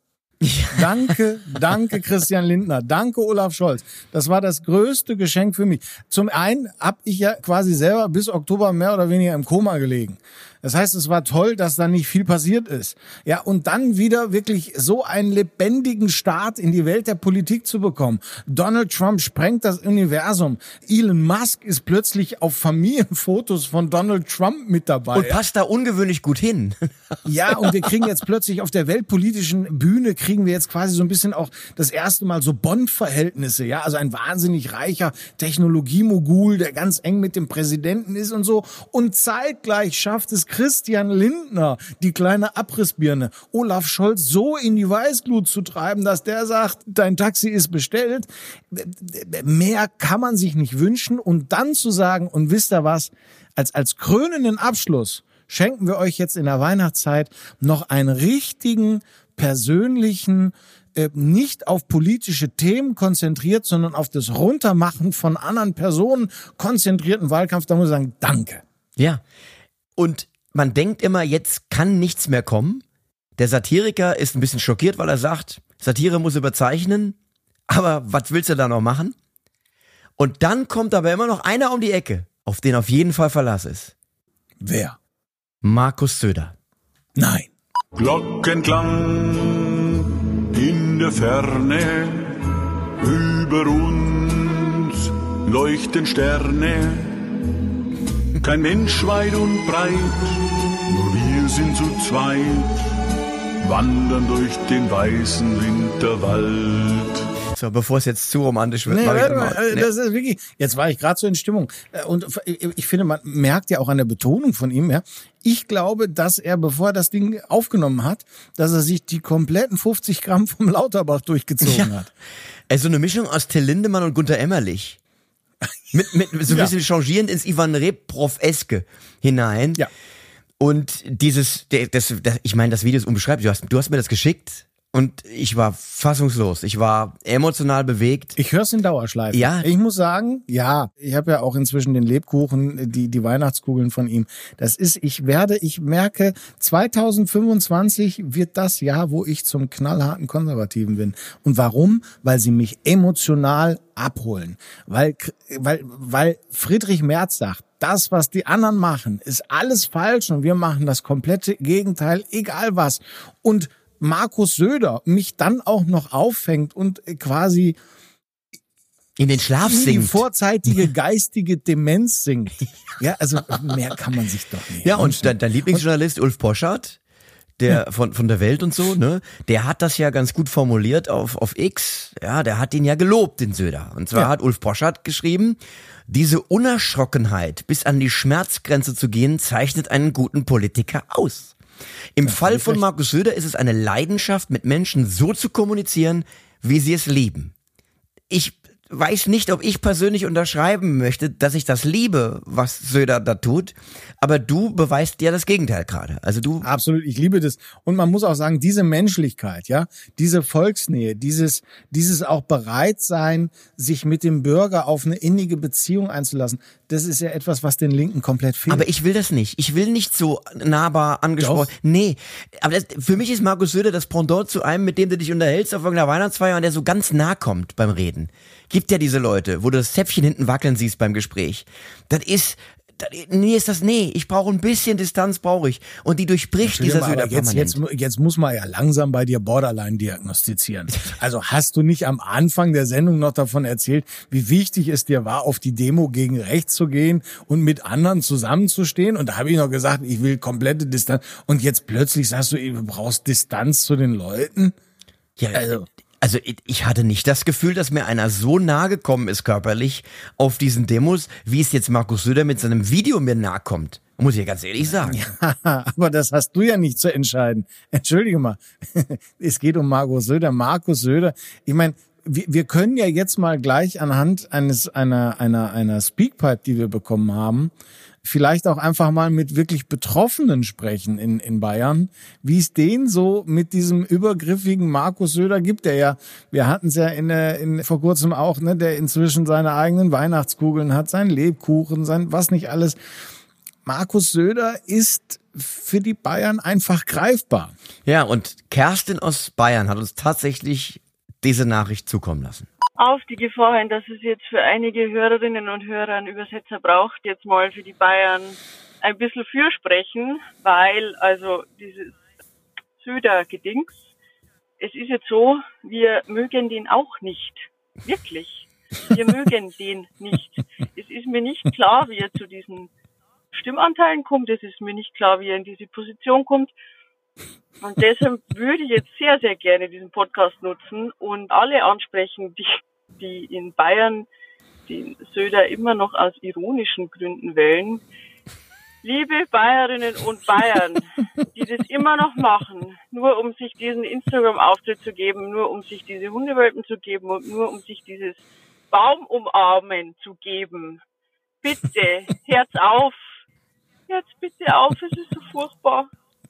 Danke, danke Christian Lindner, danke Olaf Scholz. Das war das größte Geschenk für mich. Zum einen habe ich ja quasi selber bis Oktober mehr oder weniger im Koma gelegen. Das heißt, es war toll, dass da nicht viel passiert ist. Ja, und dann wieder wirklich so einen lebendigen Start in die Welt der Politik zu bekommen. Donald Trump sprengt das Universum. Elon Musk ist plötzlich auf Familienfotos von Donald Trump mit dabei. Und passt da ungewöhnlich gut hin. Ja, und wir kriegen jetzt plötzlich auf der weltpolitischen Bühne, kriegen wir jetzt quasi so ein bisschen auch das erste Mal so Bond-Verhältnisse. Ja, also ein wahnsinnig reicher Technologiemogul, der ganz eng mit dem Präsidenten ist und so. Und zeitgleich schafft es Christian Lindner, die kleine Abrissbirne, Olaf Scholz so in die Weißglut zu treiben, dass der sagt, dein Taxi ist bestellt. Mehr kann man sich nicht wünschen. Und dann zu sagen, und wisst ihr was, als, als krönenden Abschluss schenken wir euch jetzt in der Weihnachtszeit noch einen richtigen, persönlichen, nicht auf politische Themen konzentriert, sondern auf das Runtermachen von anderen Personen konzentrierten Wahlkampf. Da muss ich sagen, danke. Ja, und man denkt immer, jetzt kann nichts mehr kommen. Der Satiriker ist ein bisschen schockiert, weil er sagt, Satire muss überzeichnen, aber was willst du da noch machen? Und dann kommt aber immer noch einer um die Ecke, auf den auf jeden Fall Verlass ist. Wer? Markus Söder. Nein. Glockenklang in der Ferne, über uns leuchten Sterne. Kein Mensch weit und breit, nur wir sind zu zweit, wandern durch den weißen Winterwald. So, bevor es jetzt zu romantisch wird. Nee, mach ich warte mal. mal, Nee. das ist wirklich, jetzt war ich gerade so in Stimmung. Und ich finde, man merkt ja auch an der Betonung von ihm, ja. Ich glaube, dass er, bevor er das Ding aufgenommen hat, dass er sich die kompletten fünfzig Gramm vom Lauterbach durchgezogen Ja. hat. Also eine Mischung aus Till Lindemann und Gunter Emmerlich. Mit, mit so ein Ja. bisschen changierend ins Ivan Reprof-eske hinein. Ja. Und dieses, das, das, ich meine, das Video ist unbeschreiblich. Du hast, du hast mir das geschickt und ich war fassungslos. Ich war emotional bewegt. Ich höre es in Dauerschleife. Ja. Ich muss sagen, ja, ich habe ja auch inzwischen den Lebkuchen, die die Weihnachtskugeln von ihm. Das ist, ich werde, ich merke, zwanzig fünfundzwanzig wird das Jahr, wo ich zum knallharten Konservativen bin. Und warum? Weil sie mich emotional abholen. Weil, weil, weil Friedrich Merz sagt, das, was die anderen machen, ist alles falsch und wir machen das komplette Gegenteil, egal was. Und Markus Söder mich dann auch noch auffängt und quasi In den Schlaf in die singt. vorzeitige geistige Demenz singt. Ja, also mehr kann man sich doch nicht. Ja, und dein, dein Lieblingsjournalist Ulf Poschardt, der von von der Welt und so, ne, der hat das ja ganz gut formuliert auf auf X. Ja, der hat ihn ja gelobt, den Söder. Und zwar Ja. hat Ulf Poschardt geschrieben: Diese Unerschrockenheit, bis an die Schmerzgrenze zu gehen, zeichnet einen guten Politiker aus. Im Fall von Markus Söder ist es eine Leidenschaft, mit Menschen so zu kommunizieren, wie sie es lieben. Ich weiß nicht, ob ich persönlich unterschreiben möchte, dass ich das liebe, was Söder da tut, aber du beweist ja das Gegenteil gerade. Also du Absolut, ich liebe das. Und man muss auch sagen, diese Menschlichkeit, ja, diese Volksnähe, dieses, dieses auch bereit sein, sich mit dem Bürger auf eine innige Beziehung einzulassen, das ist ja etwas, was den Linken komplett fehlt. Aber ich will das nicht. Ich will nicht so nahbar angesprochen. Doch. Nee. Aber das, für mich ist Markus Söder das Pendant zu einem, mit dem du dich unterhältst auf irgendeiner Weihnachtsfeier und der so ganz nah kommt beim Reden. Gibt ja diese Leute, wo du das Zäpfchen hinten wackeln siehst beim Gespräch. Das ist, das, nee, ist das, nee, ich brauche ein bisschen Distanz, brauche ich. Und die durchbricht dieser mal, Söder aber jetzt, permanent. jetzt, jetzt muss man ja langsam bei dir Borderline diagnostizieren. Also hast du nicht am Anfang der Sendung noch davon erzählt, wie wichtig es dir war, auf die Demo gegen rechts zu gehen und mit anderen zusammenzustehen? Und da habe ich noch gesagt, ich will komplette Distanz. Und jetzt plötzlich sagst du, du brauchst Distanz zu den Leuten? Ja, also, also ich hatte nicht das Gefühl, dass mir einer so nahe gekommen ist körperlich auf diesen Demos, wie es jetzt Markus Söder mit seinem Video mir nahe kommt. Muss ich ganz ehrlich sagen. Ja, aber das hast du ja nicht zu entscheiden. Entschuldige mal, es geht um Markus Söder. Markus Söder, ich meine, wir, wir können ja jetzt mal gleich anhand eines einer einer einer Speakpipe, die wir bekommen haben, vielleicht auch einfach mal mit wirklich Betroffenen sprechen in in Bayern, wie es denen so mit diesem übergriffigen Markus Söder gibt, der ja, wir hatten es ja in, in vor kurzem auch, ne, der inzwischen seine eigenen Weihnachtskugeln hat, seinen Lebkuchen, sein was nicht alles. Markus Söder ist für die Bayern einfach greifbar. Ja, und Kerstin aus Bayern hat uns tatsächlich diese Nachricht zukommen lassen. Auf die Gefahr hin, dass es jetzt für einige Hörerinnen und Hörer einen Übersetzer braucht, jetzt mal für die Bayern ein bisschen fürsprechen, weil also dieses Söder-Gedings, es ist jetzt so, wir mögen den auch nicht. Wirklich. Wir mögen den nicht. Es ist mir nicht klar, wie er zu diesen Stimmanteilen kommt. Es ist mir nicht klar, wie er in diese Position kommt. Und deshalb würde ich jetzt sehr, sehr gerne diesen Podcast nutzen und alle ansprechen, die, die in Bayern den Söder immer noch aus ironischen Gründen wählen. Liebe Bayerinnen und Bayern, die das immer noch machen, nur um sich diesen Instagram-Auftritt zu geben, nur um sich diese Hundewelpen zu geben und nur um sich dieses Baumumarmen zu geben. Bitte, Herz auf. Herz bitte auf, es ist so furchtbar.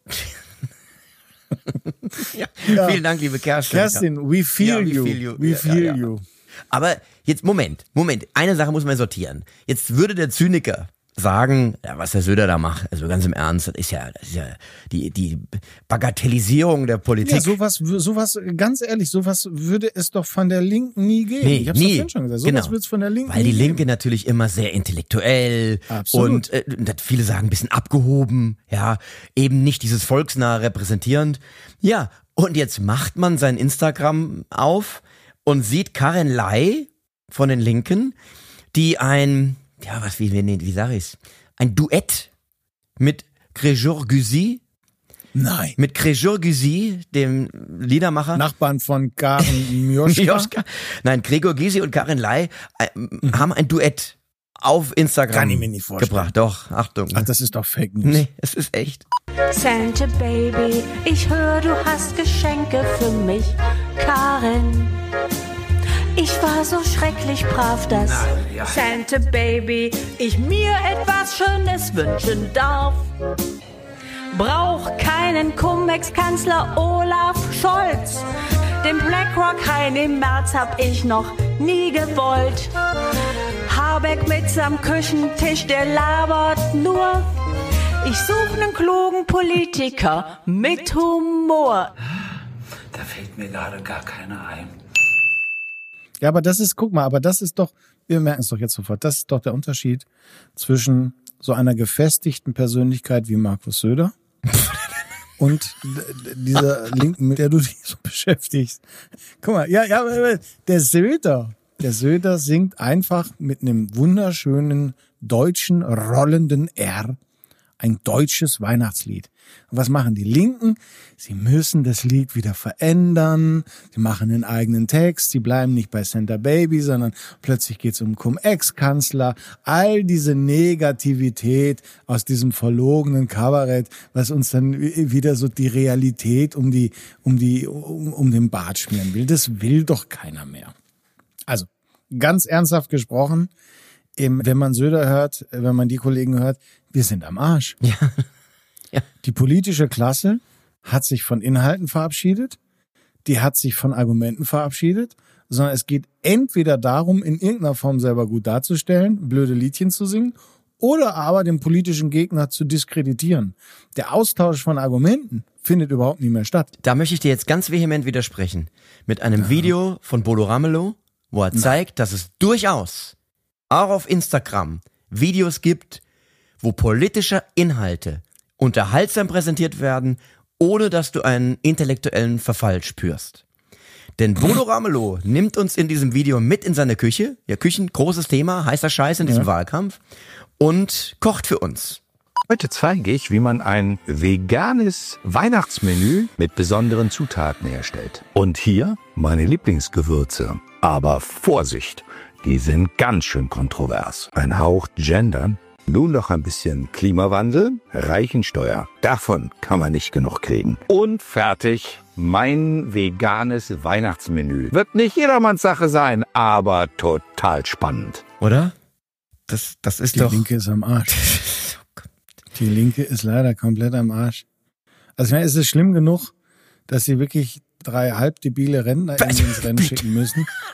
ja. Ja. Vielen Dank, liebe Kerstin. Kerstin, we feel ja, you. We feel you. We ja, feel ja, ja. you. Aber jetzt, Moment, Moment. Eine Sache muss man sortieren. Jetzt würde der Zyniker sagen, ja, was der Söder da macht, also ganz im Ernst, das ist ja, das ist ja die, die Bagatellisierung der Politik. Ja, sowas, sowas, ganz ehrlich, sowas würde es doch von der Linken nie geben. Nee, ich hab's nie. doch schon gesagt. Sowas genau. wird's von der Linken Weil die nie Linke geben. natürlich immer sehr intellektuell Absolut. und äh, viele sagen ein bisschen abgehoben, ja, eben nicht dieses volksnahe repräsentierend. Ja, und jetzt macht man sein Instagram auf und sieht Karin Ley von den Linken, die ein Ja, was, wie, wie, wie sag ich's? Ein Duett mit Gregor Gysi. Nein. Mit Gregor Gysi, dem Liedermacher. Nachbarn von Karen Mioschka. Nein, Gregor Gysi und Karin Ley äh, mhm. haben ein Duett auf Instagram Kann ich mir nicht vorstellen. gebracht. Doch, Achtung. Ach, das ist doch Fake News. Nee, es ist echt. Santa Baby, ich höre, du hast Geschenke für mich, Karin. Ich war so schrecklich brav, dass Na, ja. Santa Baby ich mir etwas Schönes wünschen darf. Brauch keinen Cum-Ex-Kanzler Olaf Scholz. Den BlackRock Heini Merz hab ich noch nie gewollt. Habeck mit seinem Küchentisch, der labert nur. Ich such nen klugen Politiker mit Humor. Da fällt mir gerade gar keiner ein. Ja, aber das ist, guck mal, aber das ist doch, wir merken es doch jetzt sofort, das ist doch der Unterschied zwischen so einer gefestigten Persönlichkeit wie Markus Söder und dieser Linken, mit der du dich so beschäftigst. Guck mal, ja, ja, der Söder, der Söder singt einfach mit einem wunderschönen deutschen rollenden R ein deutsches Weihnachtslied. Und was machen die Linken? Sie müssen das Lied wieder verändern. Sie machen einen eigenen Text. Sie bleiben nicht bei Santa Baby, sondern plötzlich geht es um Cum-Ex-Kanzler. All diese Negativität aus diesem verlogenen Kabarett, was uns dann wieder so die Realität um die, um die, um, um den Bart schmieren will. Das will doch keiner mehr. Also, ganz ernsthaft gesprochen, eben, wenn man Söder hört, wenn man die Kollegen hört, wir sind am Arsch. Ja. Ja. Die politische Klasse hat sich von Inhalten verabschiedet, die hat sich von Argumenten verabschiedet, sondern es geht entweder darum, in irgendeiner Form selber gut darzustellen, blöde Liedchen zu singen, oder aber den politischen Gegner zu diskreditieren. Der Austausch von Argumenten findet überhaupt nicht mehr statt. Da möchte ich dir jetzt ganz vehement widersprechen. Mit einem ja. Video von Bodo Ramelow, wo er zeigt, dass es durchaus auch auf Instagram Videos gibt, wo politische Inhalte unterhaltsam präsentiert werden, ohne dass du einen intellektuellen Verfall spürst. Denn Bodo Ramelow nimmt uns in diesem Video mit in seine Küche, ja, Küchen, großes Thema, heißer Scheiß in diesem ja. Wahlkampf, und kocht für uns. Heute zeige ich, wie man ein veganes Weihnachtsmenü mit besonderen Zutaten herstellt. Und hier meine Lieblingsgewürze. Aber Vorsicht, die sind ganz schön kontrovers. Ein Hauch gendern. Nun noch ein bisschen Klimawandel, Reichensteuer. Davon kann man nicht genug kriegen. Und fertig, mein veganes Weihnachtsmenü. Wird nicht jedermanns Sache sein, aber total spannend. Oder? Das, das ist Die doch... Die Linke ist am Arsch. Die Linke ist leider komplett am Arsch. Also ich meine, es ist schlimm genug, dass sie wirklich drei halbdebile Rentner ins Rennen schicken müssen.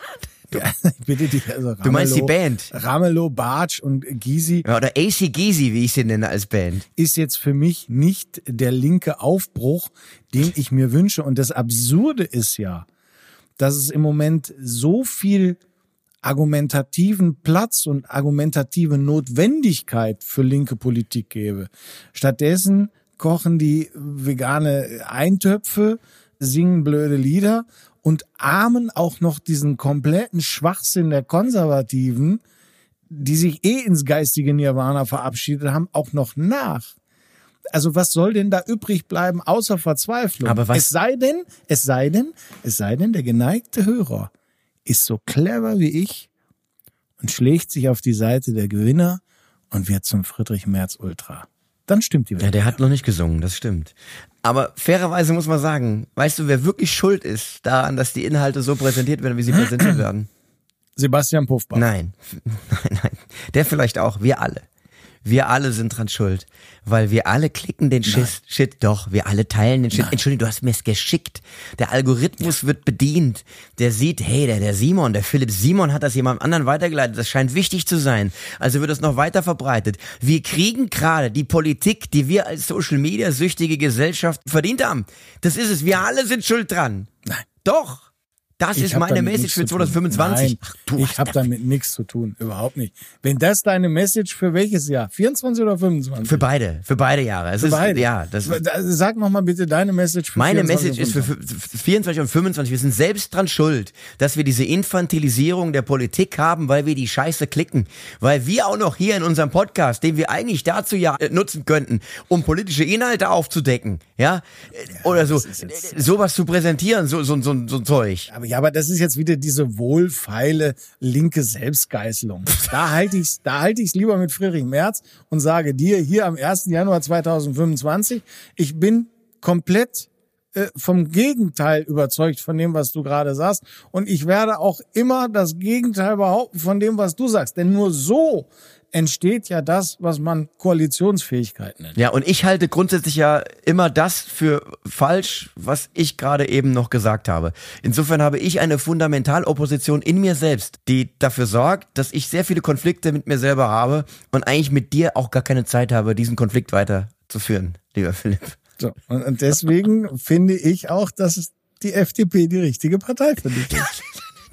Ja, bitte dich, also Ramelow, du meinst die Band? Ramelow, Bartsch und Gysi. Ja, oder A C Gysi, wie ich sie nenne als Band. Ist jetzt für mich nicht der linke Aufbruch, den ich mir wünsche. Und das Absurde ist ja, dass es im Moment so viel argumentativen Platz und argumentative Notwendigkeit für linke Politik gäbe. Stattdessen kochen die vegane Eintöpfe, singen blöde Lieder und ahmen auch noch diesen kompletten Schwachsinn der Konservativen, die sich eh ins geistige Nirvana verabschiedet haben, auch noch nach. Also was soll denn da übrig bleiben außer Verzweiflung? Aber was? Es sei denn, es sei denn, es sei denn, der geneigte Hörer ist so clever wie ich und schlägt sich auf die Seite der Gewinner und wird zum Friedrich Merz Ultra. Dann stimmt die Welt. Ja, der hat noch nicht gesungen, das stimmt. Aber fairerweise muss man sagen, weißt du, wer wirklich schuld ist daran, dass die Inhalte so präsentiert werden, wie sie präsentiert werden? Sebastian Puffbach. Nein, nein, nein. Der vielleicht auch, wir alle. Wir alle sind dran schuld, weil wir alle klicken den Shit, Shit doch, wir alle teilen den Shit. Nein. Entschuldigung, du hast mir es geschickt. Der Algorithmus ja. wird bedient. Der sieht, hey, der, der Simon, der Philipp Simon hat das jemandem anderen weitergeleitet. Das scheint wichtig zu sein. Also wird das noch weiter verbreitet. Wir kriegen gerade die Politik, die wir als Social-Media-süchtige Gesellschaft verdient haben. Das ist es. Wir alle sind schuld dran. Nein. Doch. Das ich ist meine Message für zwanzig fünfundzwanzig. Nein, Ach, du ich habe damit nichts zu tun, überhaupt nicht. Wenn das deine Message für welches Jahr? vierundzwanzig oder fünfundzwanzig? Für beide, für beide Jahre. Es für ist, beide? Ja, das Sag noch mal bitte deine Message für Meine vierundzwanzig Message ist für vierundzwanzig und fünfundzwanzig. Wir sind selbst dran schuld, dass wir diese Infantilisierung der Politik haben, weil wir die Scheiße klicken. Weil wir auch noch hier in unserem Podcast, den wir eigentlich dazu ja nutzen könnten, um politische Inhalte aufzudecken, ja, ja oder so, sowas zu präsentieren, so, so, so, so ein Zeug. Aber ja, aber das ist jetzt wieder diese wohlfeile linke Selbstgeißelung. Da halte ich's, da halte ich's lieber mit Friedrich Merz und sage dir hier am ersten Januar zweitausendfünfundzwanzig, ich bin komplett äh, vom Gegenteil überzeugt von dem, was du gerade sagst. Und ich werde auch immer das Gegenteil behaupten von dem, was du sagst. Denn nur so entsteht ja das, was man Koalitionsfähigkeit nennt. Ja, und ich halte grundsätzlich ja immer das für falsch, was ich gerade eben noch gesagt habe. Insofern habe ich eine Fundamentalopposition in mir selbst, die dafür sorgt, dass ich sehr viele Konflikte mit mir selber habe und eigentlich mit dir auch gar keine Zeit habe, diesen Konflikt weiterzuführen, lieber Philipp. So, und deswegen finde ich auch, dass die F D P die richtige Partei für dich ist.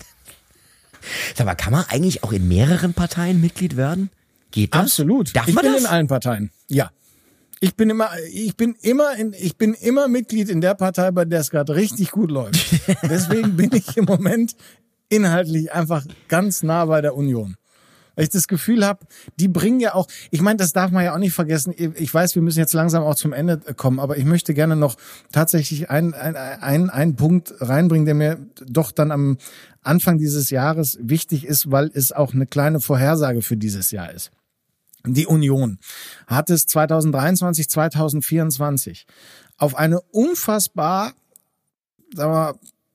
Sag mal, kann man eigentlich auch in mehreren Parteien Mitglied werden? Geht das? Absolut. Darf ich man bin das? in allen Parteien. Ja. Ich bin immer, ich bin immer in, ich bin immer Mitglied in der Partei, bei der es gerade richtig gut läuft. Deswegen bin ich im Moment inhaltlich einfach ganz nah bei der Union. Weil ich das Gefühl habe, die bringen ja auch, ich meine, das darf man ja auch nicht vergessen. Ich weiß, wir müssen jetzt langsam auch zum Ende kommen, aber ich möchte gerne noch tatsächlich einen, einen, einen, einen Punkt reinbringen, der mir doch dann am Anfang dieses Jahres wichtig ist, weil es auch eine kleine Vorhersage für dieses Jahr ist. Die Union hat es zweitausenddreiundzwanzig, zweitausendvierundzwanzig auf eine unfassbar, sagen wir,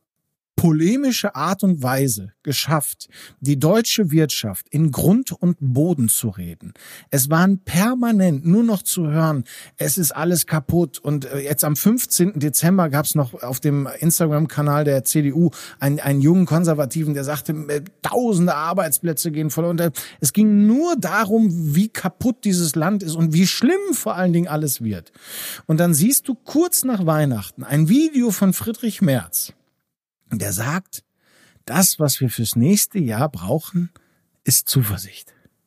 polemische Art und Weise geschafft, die deutsche Wirtschaft in Grund und Boden zu reden. Es waren permanent nur noch zu hören, es ist alles kaputt. Und jetzt am fünfzehnten Dezember gab es noch auf dem Instagram-Kanal der C D U einen, einen jungen Konservativen, der sagte, tausende Arbeitsplätze gehen verloren. Es ging nur darum, wie kaputt dieses Land ist und wie schlimm vor allen Dingen alles wird. Und dann siehst du kurz nach Weihnachten ein Video von Friedrich Merz, der sagt, das, was wir fürs nächste Jahr brauchen, ist Zuversicht.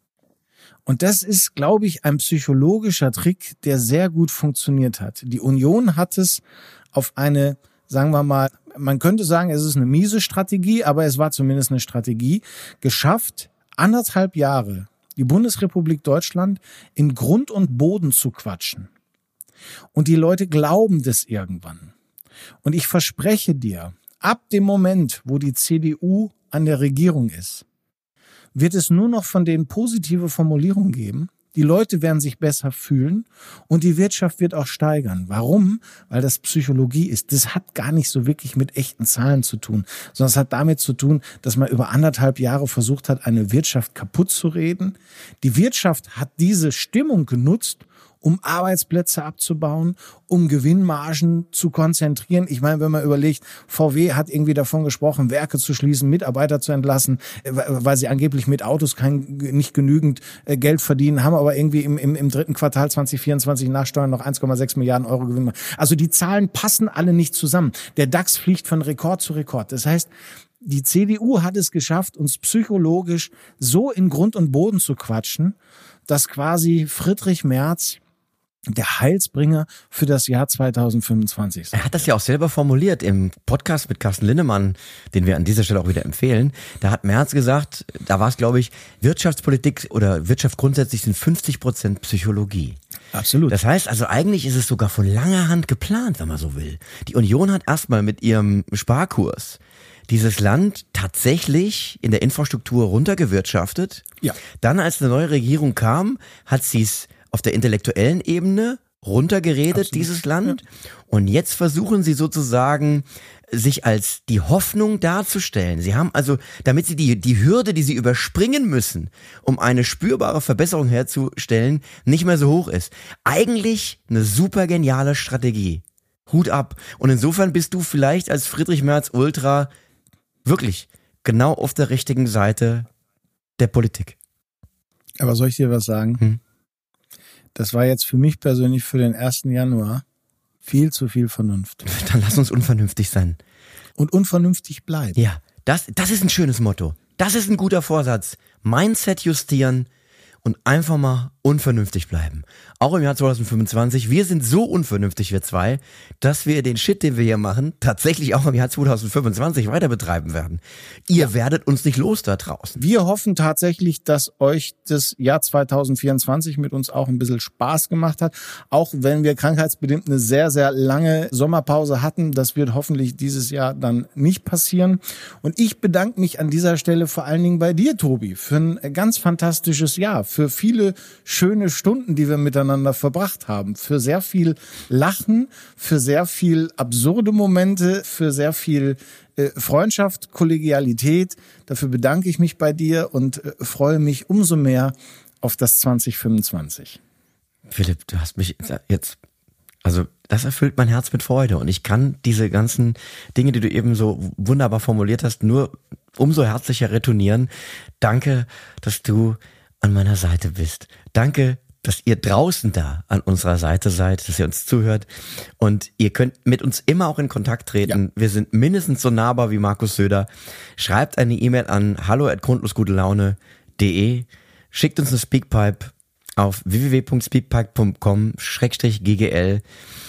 Und das ist, glaube ich, ein psychologischer Trick, der sehr gut funktioniert hat. Die Union hat es auf eine, sagen wir mal, man könnte sagen, es ist eine miese Strategie, aber es war zumindest eine Strategie, geschafft, anderthalb Jahre die Bundesrepublik Deutschland in Grund und Boden zu quatschen. Und die Leute glauben das irgendwann. Und ich verspreche dir, ab dem Moment, wo die C D U an der Regierung ist, wird es nur noch von denen positive Formulierungen geben. Die Leute werden sich besser fühlen und die Wirtschaft wird auch steigern. Warum? Weil das Psychologie ist. Das hat gar nicht so wirklich mit echten Zahlen zu tun, sondern es hat damit zu tun, dass man über anderthalb Jahre versucht hat, eine Wirtschaft kaputt zu reden. Die Wirtschaft hat diese Stimmung genutzt, um Arbeitsplätze abzubauen, um Gewinnmargen zu konzentrieren. Ich meine, wenn man überlegt, V W hat irgendwie davon gesprochen, Werke zu schließen, Mitarbeiter zu entlassen, weil sie angeblich mit Autos kein, nicht genügend Geld verdienen, haben aber irgendwie im, im, im dritten Quartal zwanzig vierundzwanzig nach Steuern noch eins Komma sechs Milliarden Euro Gewinn. Also die Zahlen passen alle nicht zusammen. Der DAX fliegt von Rekord zu Rekord. Das heißt, die C D U hat es geschafft, uns psychologisch so in Grund und Boden zu quatschen, dass quasi Friedrich Merz der Heilsbringer für das Jahr zweitausendfünfundzwanzig ist. Er hat das ja auch selber formuliert im Podcast mit Carsten Linnemann, den wir an dieser Stelle auch wieder empfehlen. Da hat Merz gesagt, da war es, glaube ich, Wirtschaftspolitik oder Wirtschaft grundsätzlich sind fünfzig Prozent Psychologie. Absolut. Das heißt also, eigentlich ist es sogar von langer Hand geplant, wenn man so will. Die Union hat erstmal mit ihrem Sparkurs dieses Land tatsächlich in der Infrastruktur runtergewirtschaftet. Ja. Dann, als eine neue Regierung kam, hat sie es auf der intellektuellen Ebene runtergeredet, Absolut. Dieses Land. Ja. Und jetzt versuchen sie sozusagen, sich als die Hoffnung darzustellen. Sie haben also, damit sie die, die Hürde, die sie überspringen müssen, um eine spürbare Verbesserung herzustellen, nicht mehr so hoch ist. Eigentlich eine super geniale Strategie. Hut ab. Und insofern bist du vielleicht als Friedrich Merz Ultra wirklich genau auf der richtigen Seite der Politik. Aber soll ich dir was sagen? Hm. Das war jetzt für mich persönlich für den ersten Januar viel zu viel Vernunft. Dann lass uns unvernünftig sein. Und unvernünftig bleiben. Ja, das, das ist ein schönes Motto. Das ist ein guter Vorsatz. Mindset justieren und einfach mal unvernünftig bleiben. Auch im Jahr zweitausendfünfundzwanzig. Wir sind so unvernünftig, wir zwei, dass wir den Shit, den wir hier machen, tatsächlich auch im Jahr zweitausendfünfundzwanzig weiter betreiben werden. Ihr ja. werdet uns nicht los da draußen. Wir hoffen tatsächlich, dass euch das Jahr zweitausendvierundzwanzig mit uns auch ein bisschen Spaß gemacht hat. Auch wenn wir krankheitsbedingt eine sehr, sehr lange Sommerpause hatten. Das wird hoffentlich dieses Jahr dann nicht passieren. Und ich bedanke mich an dieser Stelle vor allen Dingen bei dir, Tobi, für ein ganz fantastisches Jahr. Für viele schöne Stunden, die wir miteinander verbracht haben. Für sehr viel Lachen, für sehr viel absurde Momente, für sehr viel äh, Freundschaft, Kollegialität. Dafür bedanke ich mich bei dir und äh, freue mich umso mehr auf das zwanzig fünfundzwanzig. Philipp, du hast mich jetzt, also das erfüllt mein Herz mit Freude und ich kann diese ganzen Dinge, die du eben so wunderbar formuliert hast, nur umso herzlicher retournieren. Danke, dass du an meiner Seite bist. Danke, dass ihr draußen da an unserer Seite seid, dass ihr uns zuhört und ihr könnt mit uns immer auch in Kontakt treten. Ja. Wir sind mindestens so nahbar wie Markus Söder. Schreibt eine E-Mail an hallo at grundlosgutelaune punkt de, schickt uns eine Speakpipe auf w w w punkt speakpipe punkt com schrägstrich g g l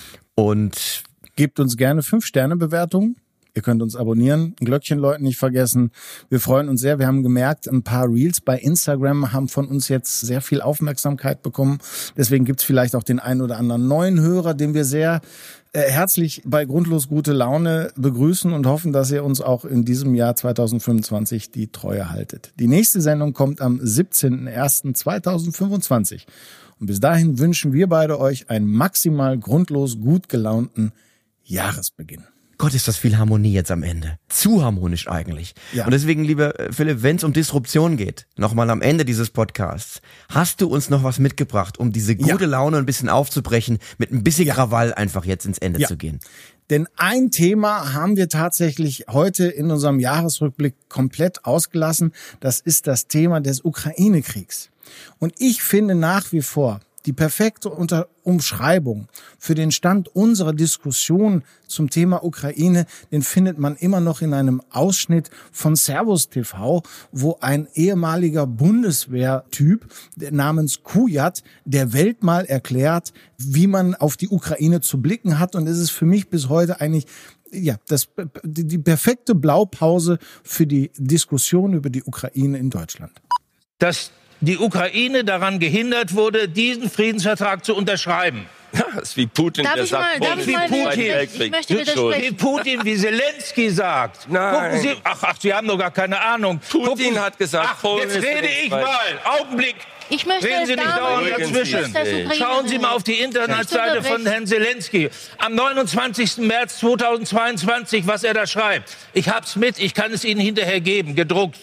und gebt uns gerne fünf Sterne Bewertungen. Ihr könnt uns abonnieren, ein Glöckchen läuten nicht vergessen. Wir freuen uns sehr. Wir haben gemerkt, ein paar Reels bei Instagram haben von uns jetzt sehr viel Aufmerksamkeit bekommen. Deswegen gibt's vielleicht auch den einen oder anderen neuen Hörer, den wir sehr äh, herzlich bei Grundlos gute Laune begrüßen und hoffen, dass ihr uns auch in diesem Jahr zweitausendfünfundzwanzig die Treue haltet. Die nächste Sendung kommt am siebzehnten ersten zweitausendfünfundzwanzig. Und bis dahin wünschen wir beide euch einen maximal grundlos gut gelaunten Jahresbeginn. Gott, ist das viel Harmonie jetzt am Ende. Zu harmonisch eigentlich. Ja. Und deswegen, lieber Philipp, wenn es um Disruption geht, nochmal am Ende dieses Podcasts, hast du uns noch was mitgebracht, um diese gute ja. Laune ein bisschen aufzubrechen, mit ein bisschen ja. Krawall einfach jetzt ins Ende ja. zu gehen? Denn ein Thema haben wir tatsächlich heute in unserem Jahresrückblick komplett ausgelassen. Das ist das Thema des Ukraine-Kriegs. Und ich finde nach wie vor, die perfekte Umschreibung für den Stand unserer Diskussion zum Thema Ukraine, den findet man immer noch in einem Ausschnitt von Servus T V, wo ein ehemaliger Bundeswehrtyp namens Kujat der Welt mal erklärt, wie man auf die Ukraine zu blicken hat. Und es ist für mich bis heute eigentlich ja das die perfekte Blaupause für die Diskussion über die Ukraine in Deutschland. Das die Ukraine daran gehindert wurde, diesen Friedensvertrag zu unterschreiben. Ja, das ist wie Putin, darf der ich sagt, mal, darf ich mal, Putin, ich, ich möchte widersprechen. Wie Putin, wie Zelensky sagt. Nein. Gucken Sie, ach, ach, Sie haben doch gar keine Ahnung. Putin Gucken, hat gesagt, ach, jetzt rede ich mal. Augenblick. Ich möchte Reden Sie nicht dauernd dazwischen. Schauen Sie mal auf die Internetseite von Herrn Zelensky. Am neunundzwanzigsten März zweitausendzweiundzwanzig, was er da schreibt. Ich hab's mit, ich kann es Ihnen hinterher geben, gedruckt.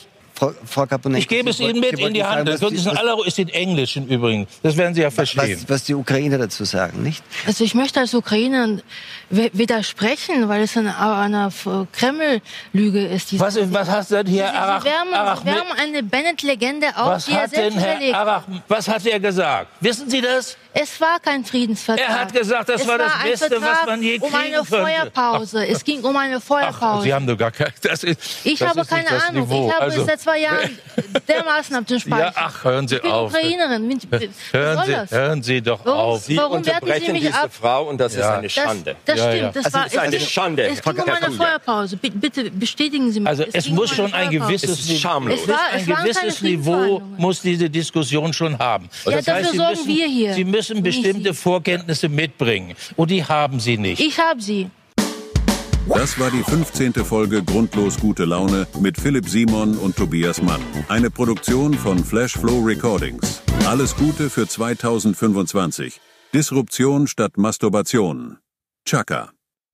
Frau Kaponenko, ich gebe es Ihnen mit in die Hand. Das ist in aller ist in Englisch im Übrigen. Das werden Sie ja verstehen. Was, was die Ukrainer dazu sagen, nicht? Also ich möchte als Ukrainer widersprechen, weil es eine, eine Kreml-Lüge ist. Was, was hast du denn hier, Arach, Sie wärmen, Arach, Sie wärmen eine Bennett-Legende auf, was die er hat selbst denn Herr überlegt. Arach, was hat er gesagt? Wissen Sie das? Es war kein Friedensvertrag. Er hat gesagt, das es war das war Beste, Vertrag was man je kriegen um eine könnte. Feuerpause. Ach. Es ging um eine Feuerpause. Ach, Sie haben doch gar keine... Das ist, ich das habe ist keine nicht Ahnung. Niveau. Ich habe also, seit zwei Jahren dermaßen auf den Speicher. Ja, ach, hören Sie ich bin auf. Ukrainerin. Hören Was Sie, soll das? hören Sie doch Warum, auf. Sie warum unterbrechen Sie mich diese ab? Frau und das Ja. ist eine Schande. Das, das Ja, stimmt. ja. Das Also war, es ist eine ging, Schande. Es ging um eine Feuerpause. Bitte, bitte bestätigen Sie mich. Also es, es ging muss um schon ein Feuerpause. gewisses, Es ist schamlos. Es war- ein es waren gewisses keine Niveau Friedensverhandlungen. muss diese Diskussion schon haben. Ja, dafür Sie sorgen müssen, wir hier. Sie müssen Nicht bestimmte Sie. Vorkenntnisse mitbringen und die haben Sie nicht. Ich habe sie. Das war die fünfzehnte Folge Grundlos gute Laune mit Philipp Simon und Tobias Mann. Eine Produktion von Flashflow Recordings. Alles Gute für zweitausendfünfundzwanzig. Disruption statt Masturbation. Chaka.